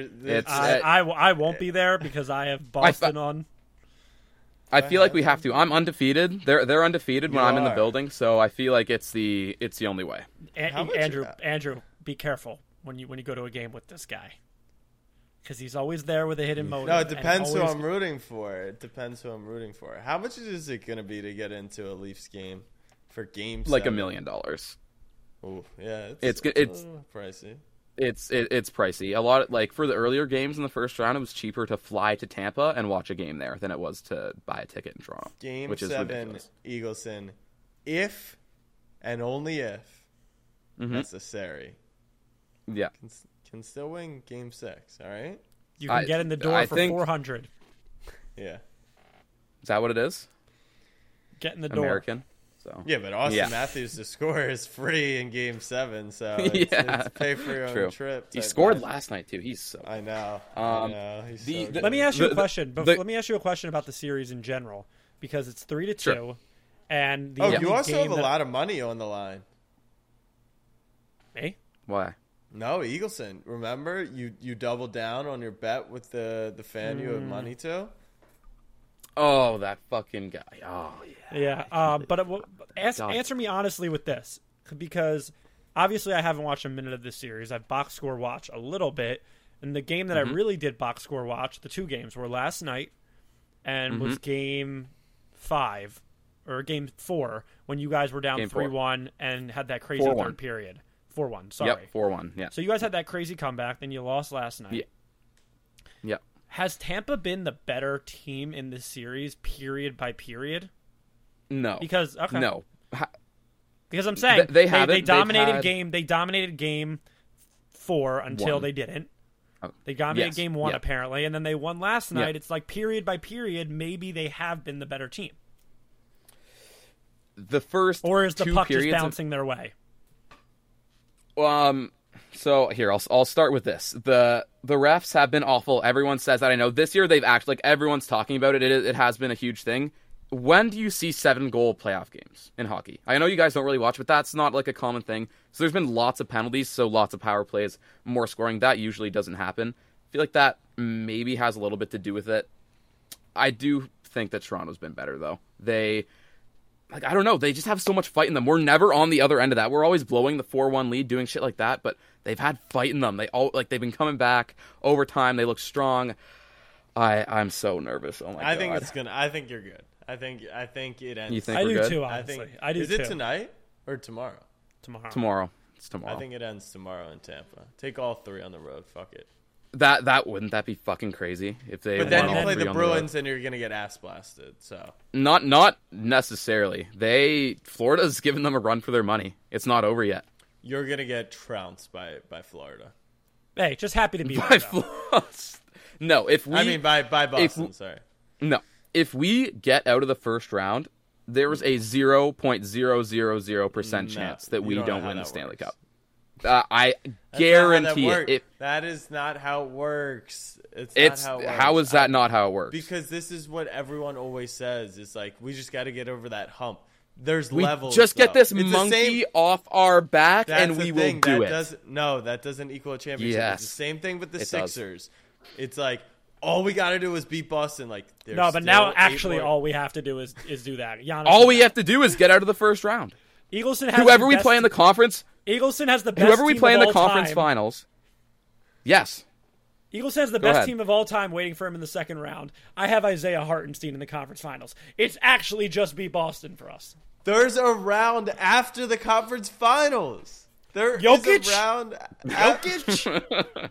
I won't be there because I have Boston on. I feel like we have to. I'm undefeated. They're undefeated when I'm in the building, so I feel like it's the only way. Andrew, be careful when you go to a game with this guy. Because he's always there with a hidden motive. No, it depends who I'm rooting for. How much is it going to be to get into a Leafs game for game 7? Like $1 million. Oh, yeah. It's pricey. It's pricey. A lot for the earlier games in the first round, it was cheaper to fly to Tampa and watch a game there than it was to buy a ticket in Toronto. Game which 7, is ridiculous. Eagleson, if and only if necessary. Yeah. Can still win game 6, all right? You can get in the door for 400. Yeah. Is that what it is? Get in the door. American. So Yeah, but Austin Yeah. Matthews, the score is free in Game 7, so Yeah. it's pay for your True. own trip. He type scored vibe. last night too. He's so. I know. Um, He's the- so the- good. Let me ask you a The- question. the- Let me ask you a question about the series in general, because it's 3-2, Sure. and the Oh, only you also game have a that- lot of money on the line. Me? Why? No, Eagleson. Remember, you doubled down on your bet with the fan you have money to. Oh, that fucking guy. Oh yeah. Yeah, but God. answer me honestly with this, because obviously I haven't watched a minute of this series. I've box score watched a little bit, and the game that I really did box score watch, the two games were last night, and was Game 5 or Game 4 when you guys were down Game 4. 3-1 and had that crazy 4-1. third period. 4-1. Sorry. Yep. 4-1. Yeah. So you guys had that crazy comeback, then you lost last night. Yeah. Yep. Has Tampa been the better team in this series, period by period? No. Because okay. No. Because I'm saying They haven't. they They've dominated had- game. They dominated game 4 until 1. they didn't. Oh, They dominated yes, game 1 yeah. apparently, and then they won last night. Yeah. It's like period by period. Maybe they have been the better team, The first or is the two puck just periods of- bouncing their way? So here I'll start with this. The refs have been awful. Everyone says that. I know this year they've actually, like, everyone's talking about it. It has been a huge thing. When do you see 7-goal playoff games in hockey? I know you guys don't really watch, but that's not like a common thing. So there's been lots of penalties, so lots of power plays, more scoring. That usually doesn't happen. I feel like that maybe has a little bit to do with it. I do think that Toronto's been better though. I don't know. They just have so much fight in them. We're never on the other end of that. We're always blowing the 4-1 lead, doing shit like that. But they've had fight in them. They've been coming back over time. They look strong. I'm so nervous. Oh my god. I think you're good. I think it ends. You think I we're do good? too. I Honestly, think. I do Is too. it tonight or tomorrow? Tomorrow. It's tomorrow. I think it ends tomorrow in Tampa. Take all 3 on the road. Fuck it. That wouldn't that be fucking crazy if they. But then won you all play three the on road? Bruins and you're gonna get ass blasted. So Not necessarily. Florida's giving them a run for their money. It's not over yet. you're gonna get trounced by Florida. Hey, just happy to be By there. though. No, By Boston. Sorry. No, if we get out of the first round, there is a 0.000% chance that we you don't know don't how win the that Stanley works. Cup. I That's not how guarantee that it. That is not how it works. It's It's not how it works. how is that not how it works? Because this is what everyone always says. It's like we just got to get over that hump. There's we levels. just get though. this It's the monkey same- off our back, That's and the we will thing. do that it. That doesn't equal a championship. Yes. It's the same thing with the It does. Sixers. It's like all we got to do is beat Boston. Like there's No, but still now 8 actually more- all we have to do is do that. Giannis All is we back. have to do is get out of the first round. Eagleson has Whoever the we best play in the conference, Eagleson has the best. whoever we team play in of the all conference time. finals. Yes. Eagles has the Go best ahead. team of all time waiting for him in the second round. I have Isaiah Hartenstein in the conference finals. It's actually just beat Boston for us. There's a round after the conference finals. There is Jokic? a round. Jokic.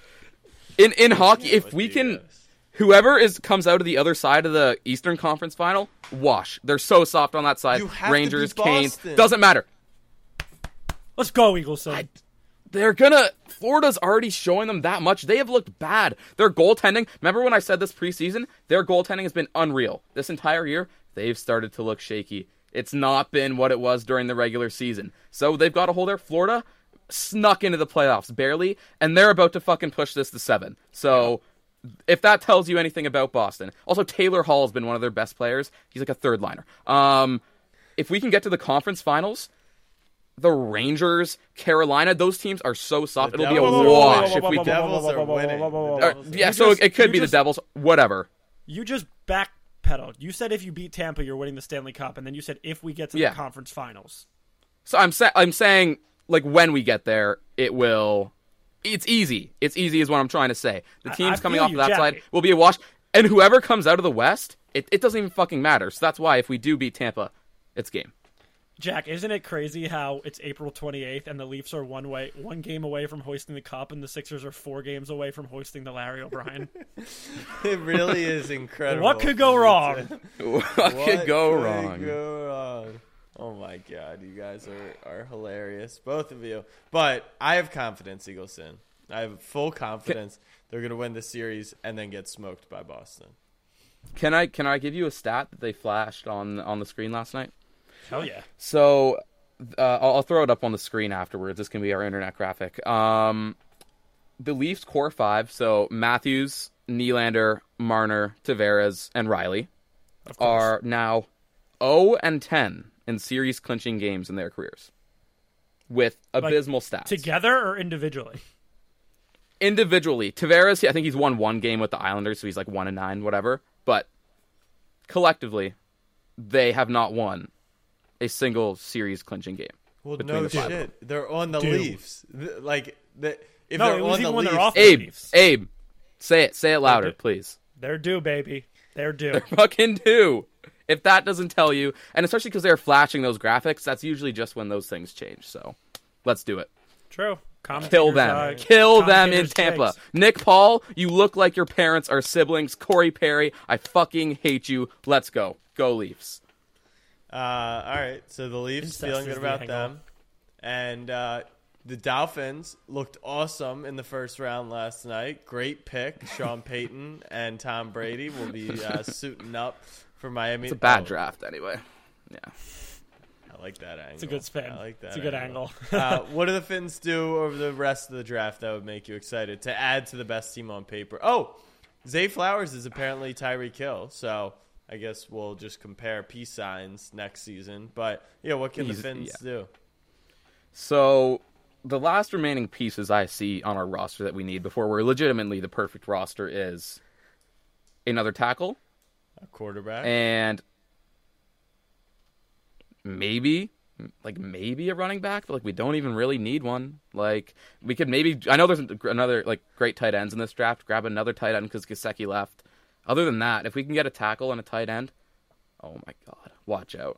In hockey, if we can, whoever comes out of the other side of the Eastern Conference final, wash. They're so soft on that side. You have to Rangers, beat Canes, Boston. doesn't matter. Let's go, Eagleson. Florida's already showing them that much. They have looked bad. Their goaltending, remember when I said this preseason? Their goaltending has been unreal. This entire year, they've started to look shaky. It's not been what it was during the regular season. So they've got to hold there. Florida snuck into the playoffs barely, and they're about to fucking push this to 7. So if that tells you anything about Boston. Also, Taylor Hall has been one of their best players. He's like a third liner. If we can get to the conference finals, the Rangers, Carolina, those teams are so soft. It'll be a wash if we The can. Devils are winning. The Devils are Yeah, You so just- it could you be just- the Devils. Whatever. You just backpedaled. You said if you beat Tampa, you're winning the Stanley Cup, and then you said if we get to Yeah. the conference finals. So I'm saying, like, when we get there, it will. It's easy. It's easy is what I'm trying to say. The teams I coming feel off you, of that Jackie. side will be a wash, and whoever comes out of the West, it doesn't even fucking matter. So that's why if we do beat Tampa, it's game. Jack, isn't it crazy how it's April 28th and the Leafs are one game away from hoisting the cup, and the Sixers are 4 games away from hoisting the Larry O'Brien? It really is incredible. What could go wrong? What What could go could wrong? go wrong? Oh my god, you guys are hilarious, both of you. But I have confidence, Eagleson. I have full confidence they're going to win the series and then get smoked by Boston. Can I give you a stat that they flashed on the screen last night? Hell yeah. So I'll throw it up on the screen afterwards. This can be our internet graphic. The Leafs core five, so Matthews, Nylander, Marner, Tavares, and Riley, are now 0-10 in series clinching games in their careers, with abysmal stats. Together or individually? Individually, Tavares, I think he's won one game with the Islanders, so he's like 1-9, whatever. But collectively, they have not won a single series clinching game. Well, between no the five of them. shit. They're on the Dude. Leafs. If No, they're it was on even the when Leafs, they're off the Abe, Leafs. Abe, say it louder, due. please. They're due, baby. They're due. Fucking do. If that doesn't tell you, and especially because they're flashing those graphics, that's usually just when those things change. So, let's do it. True. Kill them. Kill them in commentators' Tampa. takes. Nick Paul, you look like your parents are siblings. Corey Perry, I fucking hate you. Let's go. Go Leafs. all right. So the Leafs Incest feeling is good the about angle. them, and the Dolphins looked awesome in the first round last night. Great pick. Sean Payton and Tom Brady will be suiting up for Miami. It's a bad draft anyway. Yeah. I like that angle. It's a good spin. I like that. It's a good angle. What do the Finns do over the rest of the draft that would make you excited to add to the best team on paper? Oh, Zay Flowers is apparently Tyreek Hill, so I guess we'll just compare peace signs next season. But yeah, what can the Finns do? So the last remaining pieces I see on our roster that we need before we're legitimately the perfect roster is another tackle A quarterback. and maybe a running back, but we don't even really need one. We could maybe, I know there's another great tight ends in this draft. Grab another tight end because Gesicki left. Other than that, if we can get a tackle and a tight end, oh my god, watch out.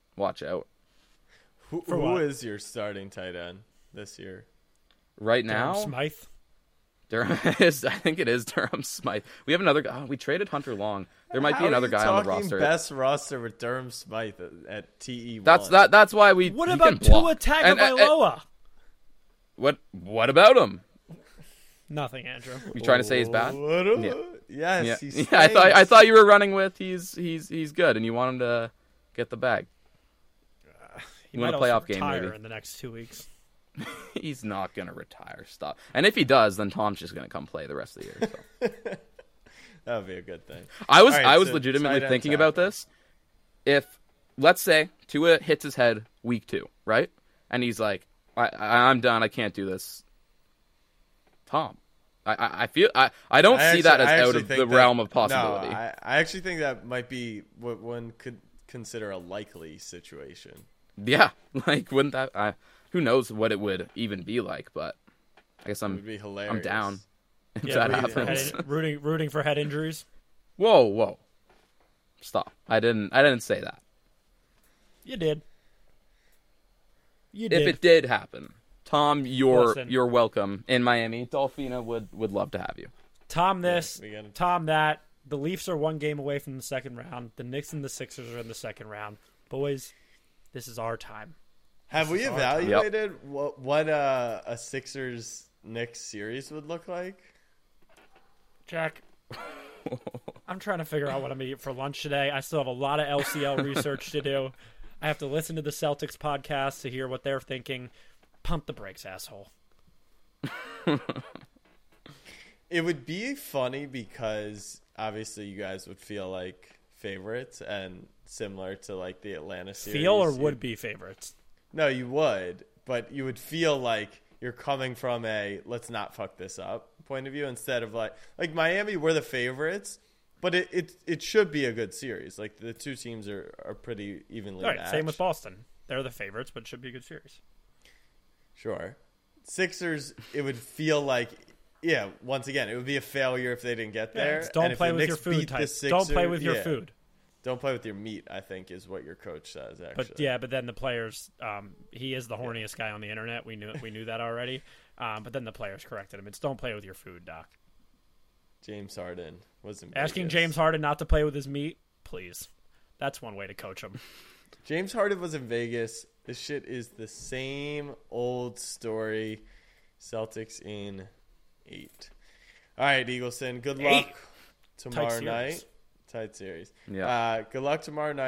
Who is your starting tight end this year? Right now, Smythe. Durham is. I think it is Durham Smythe. We have another guy. We traded Hunter Long. There might be another guy on the roster. Best roster with Durham Smythe at TE1. That's why we. What he about can block. Tua Tagovailoa? What about him? Nothing, Andrew. You trying to say he's bad? Yeah. Yes, Yeah. he's I thought you were running with he's good and you want him to get the bag. He win might a playoff also game, retire maybe. in the next 2 weeks. He's not gonna retire. Stop. And if he does, then Tom's just gonna come play the rest of the year. So. That would be a good thing. I was All right, so legitimately tight end thinking about tackle. this. If let's say Tua hits his head week 2, right? And he's like, I'm done. I can't do this. Tom, I feel I don't see that as out of the realm of possibility. No, I actually think that might be what one could consider a likely situation. Yeah, wouldn't that? Who knows what it would even be like? But I guess It would be hilarious. I'm down if Yeah, that rooting for happens. rooting for head injuries. Whoa, stop! I didn't say that. You did. If it did happen, Tom, Listen. you're welcome in Miami. Dolphina would love to have you. Tom this, we gotta- Tom that. The Leafs are 1 game away from the second round. The Knicks and the Sixers are in the second round. Boys, this is our time. Have we is our time. evaluated what a Sixers Knicks series would look like? Jack, I'm trying to figure out what I'm going to eat for lunch today. I still have a lot of LCL research to do. I have to listen to the Celtics podcast to hear what they're thinking. Pump the brakes, asshole. It would be funny because obviously you guys would feel like favorites and similar to like the Atlanta series. Feel or would be favorites? No, you would, but you would feel like you're coming from a let's not fuck this up point of view instead of like Miami, we're the favorites, but it should be a good series. Like the two teams are pretty evenly All right, matched. same with Boston. They're the favorites, but it should be a good series. Sure. Sixers, it would feel like, yeah, once again, it would be a failure if they didn't get there. It's don't And if play the with your Knicks food beat the type. Don't play Sixers- with your yeah. food. Don't play with your meat, I think, is what your coach says, actually. But then the players, he is the horniest guy on the internet. We knew that already. But then the players corrected him. It's don't play with your food, Doc. James Harden was in Asking Vegas. James Harden not to play with his meat, please. That's one way to coach him. James Harden was in Vegas. This shit is the same old story. Celtics in 8. All right, Eagleson. Good luck tomorrow Tight series. night. Tight series. Yeah. Good luck tomorrow night.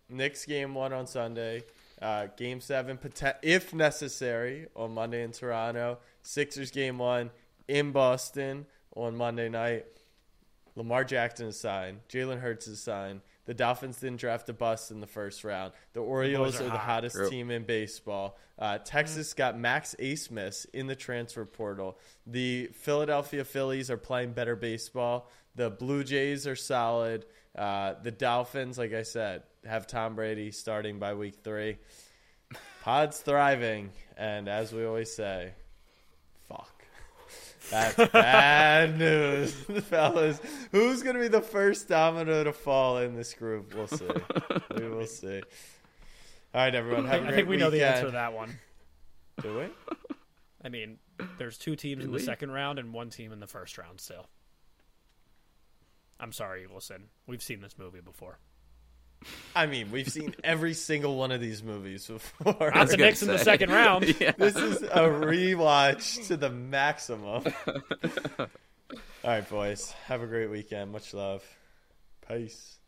Knicks game 1 on Sunday. Game 7, if necessary, on Monday in Toronto. Sixers game 1 in Boston on Monday night. Lamar Jackson is signed. Jalen Hurts is signed. The Dolphins didn't draft a bust in the first round. The Orioles are the hottest team in baseball. Texas got Max Asmus in the transfer portal. The Philadelphia Phillies are playing better baseball. The Blue Jays are solid. The Dolphins, like I said, have Tom Brady starting by week 3. Pod's thriving. And as we always say, fuck. That's bad news, fellas. Who's going to be the first domino to fall in this group? We'll see. We will see. All right, everyone. Have a great I think we know the weekend. answer to that one. Do we? I mean, there's 2 teams in the second round and 1 team in the first round still. I'm sorry, Wilson. We've seen this movie before. I mean, we've seen every single one of these movies before. Not the Knicks in the second round. Yeah. This is a rewatch to the maximum. All right, boys. Have a great weekend. Much love. Peace.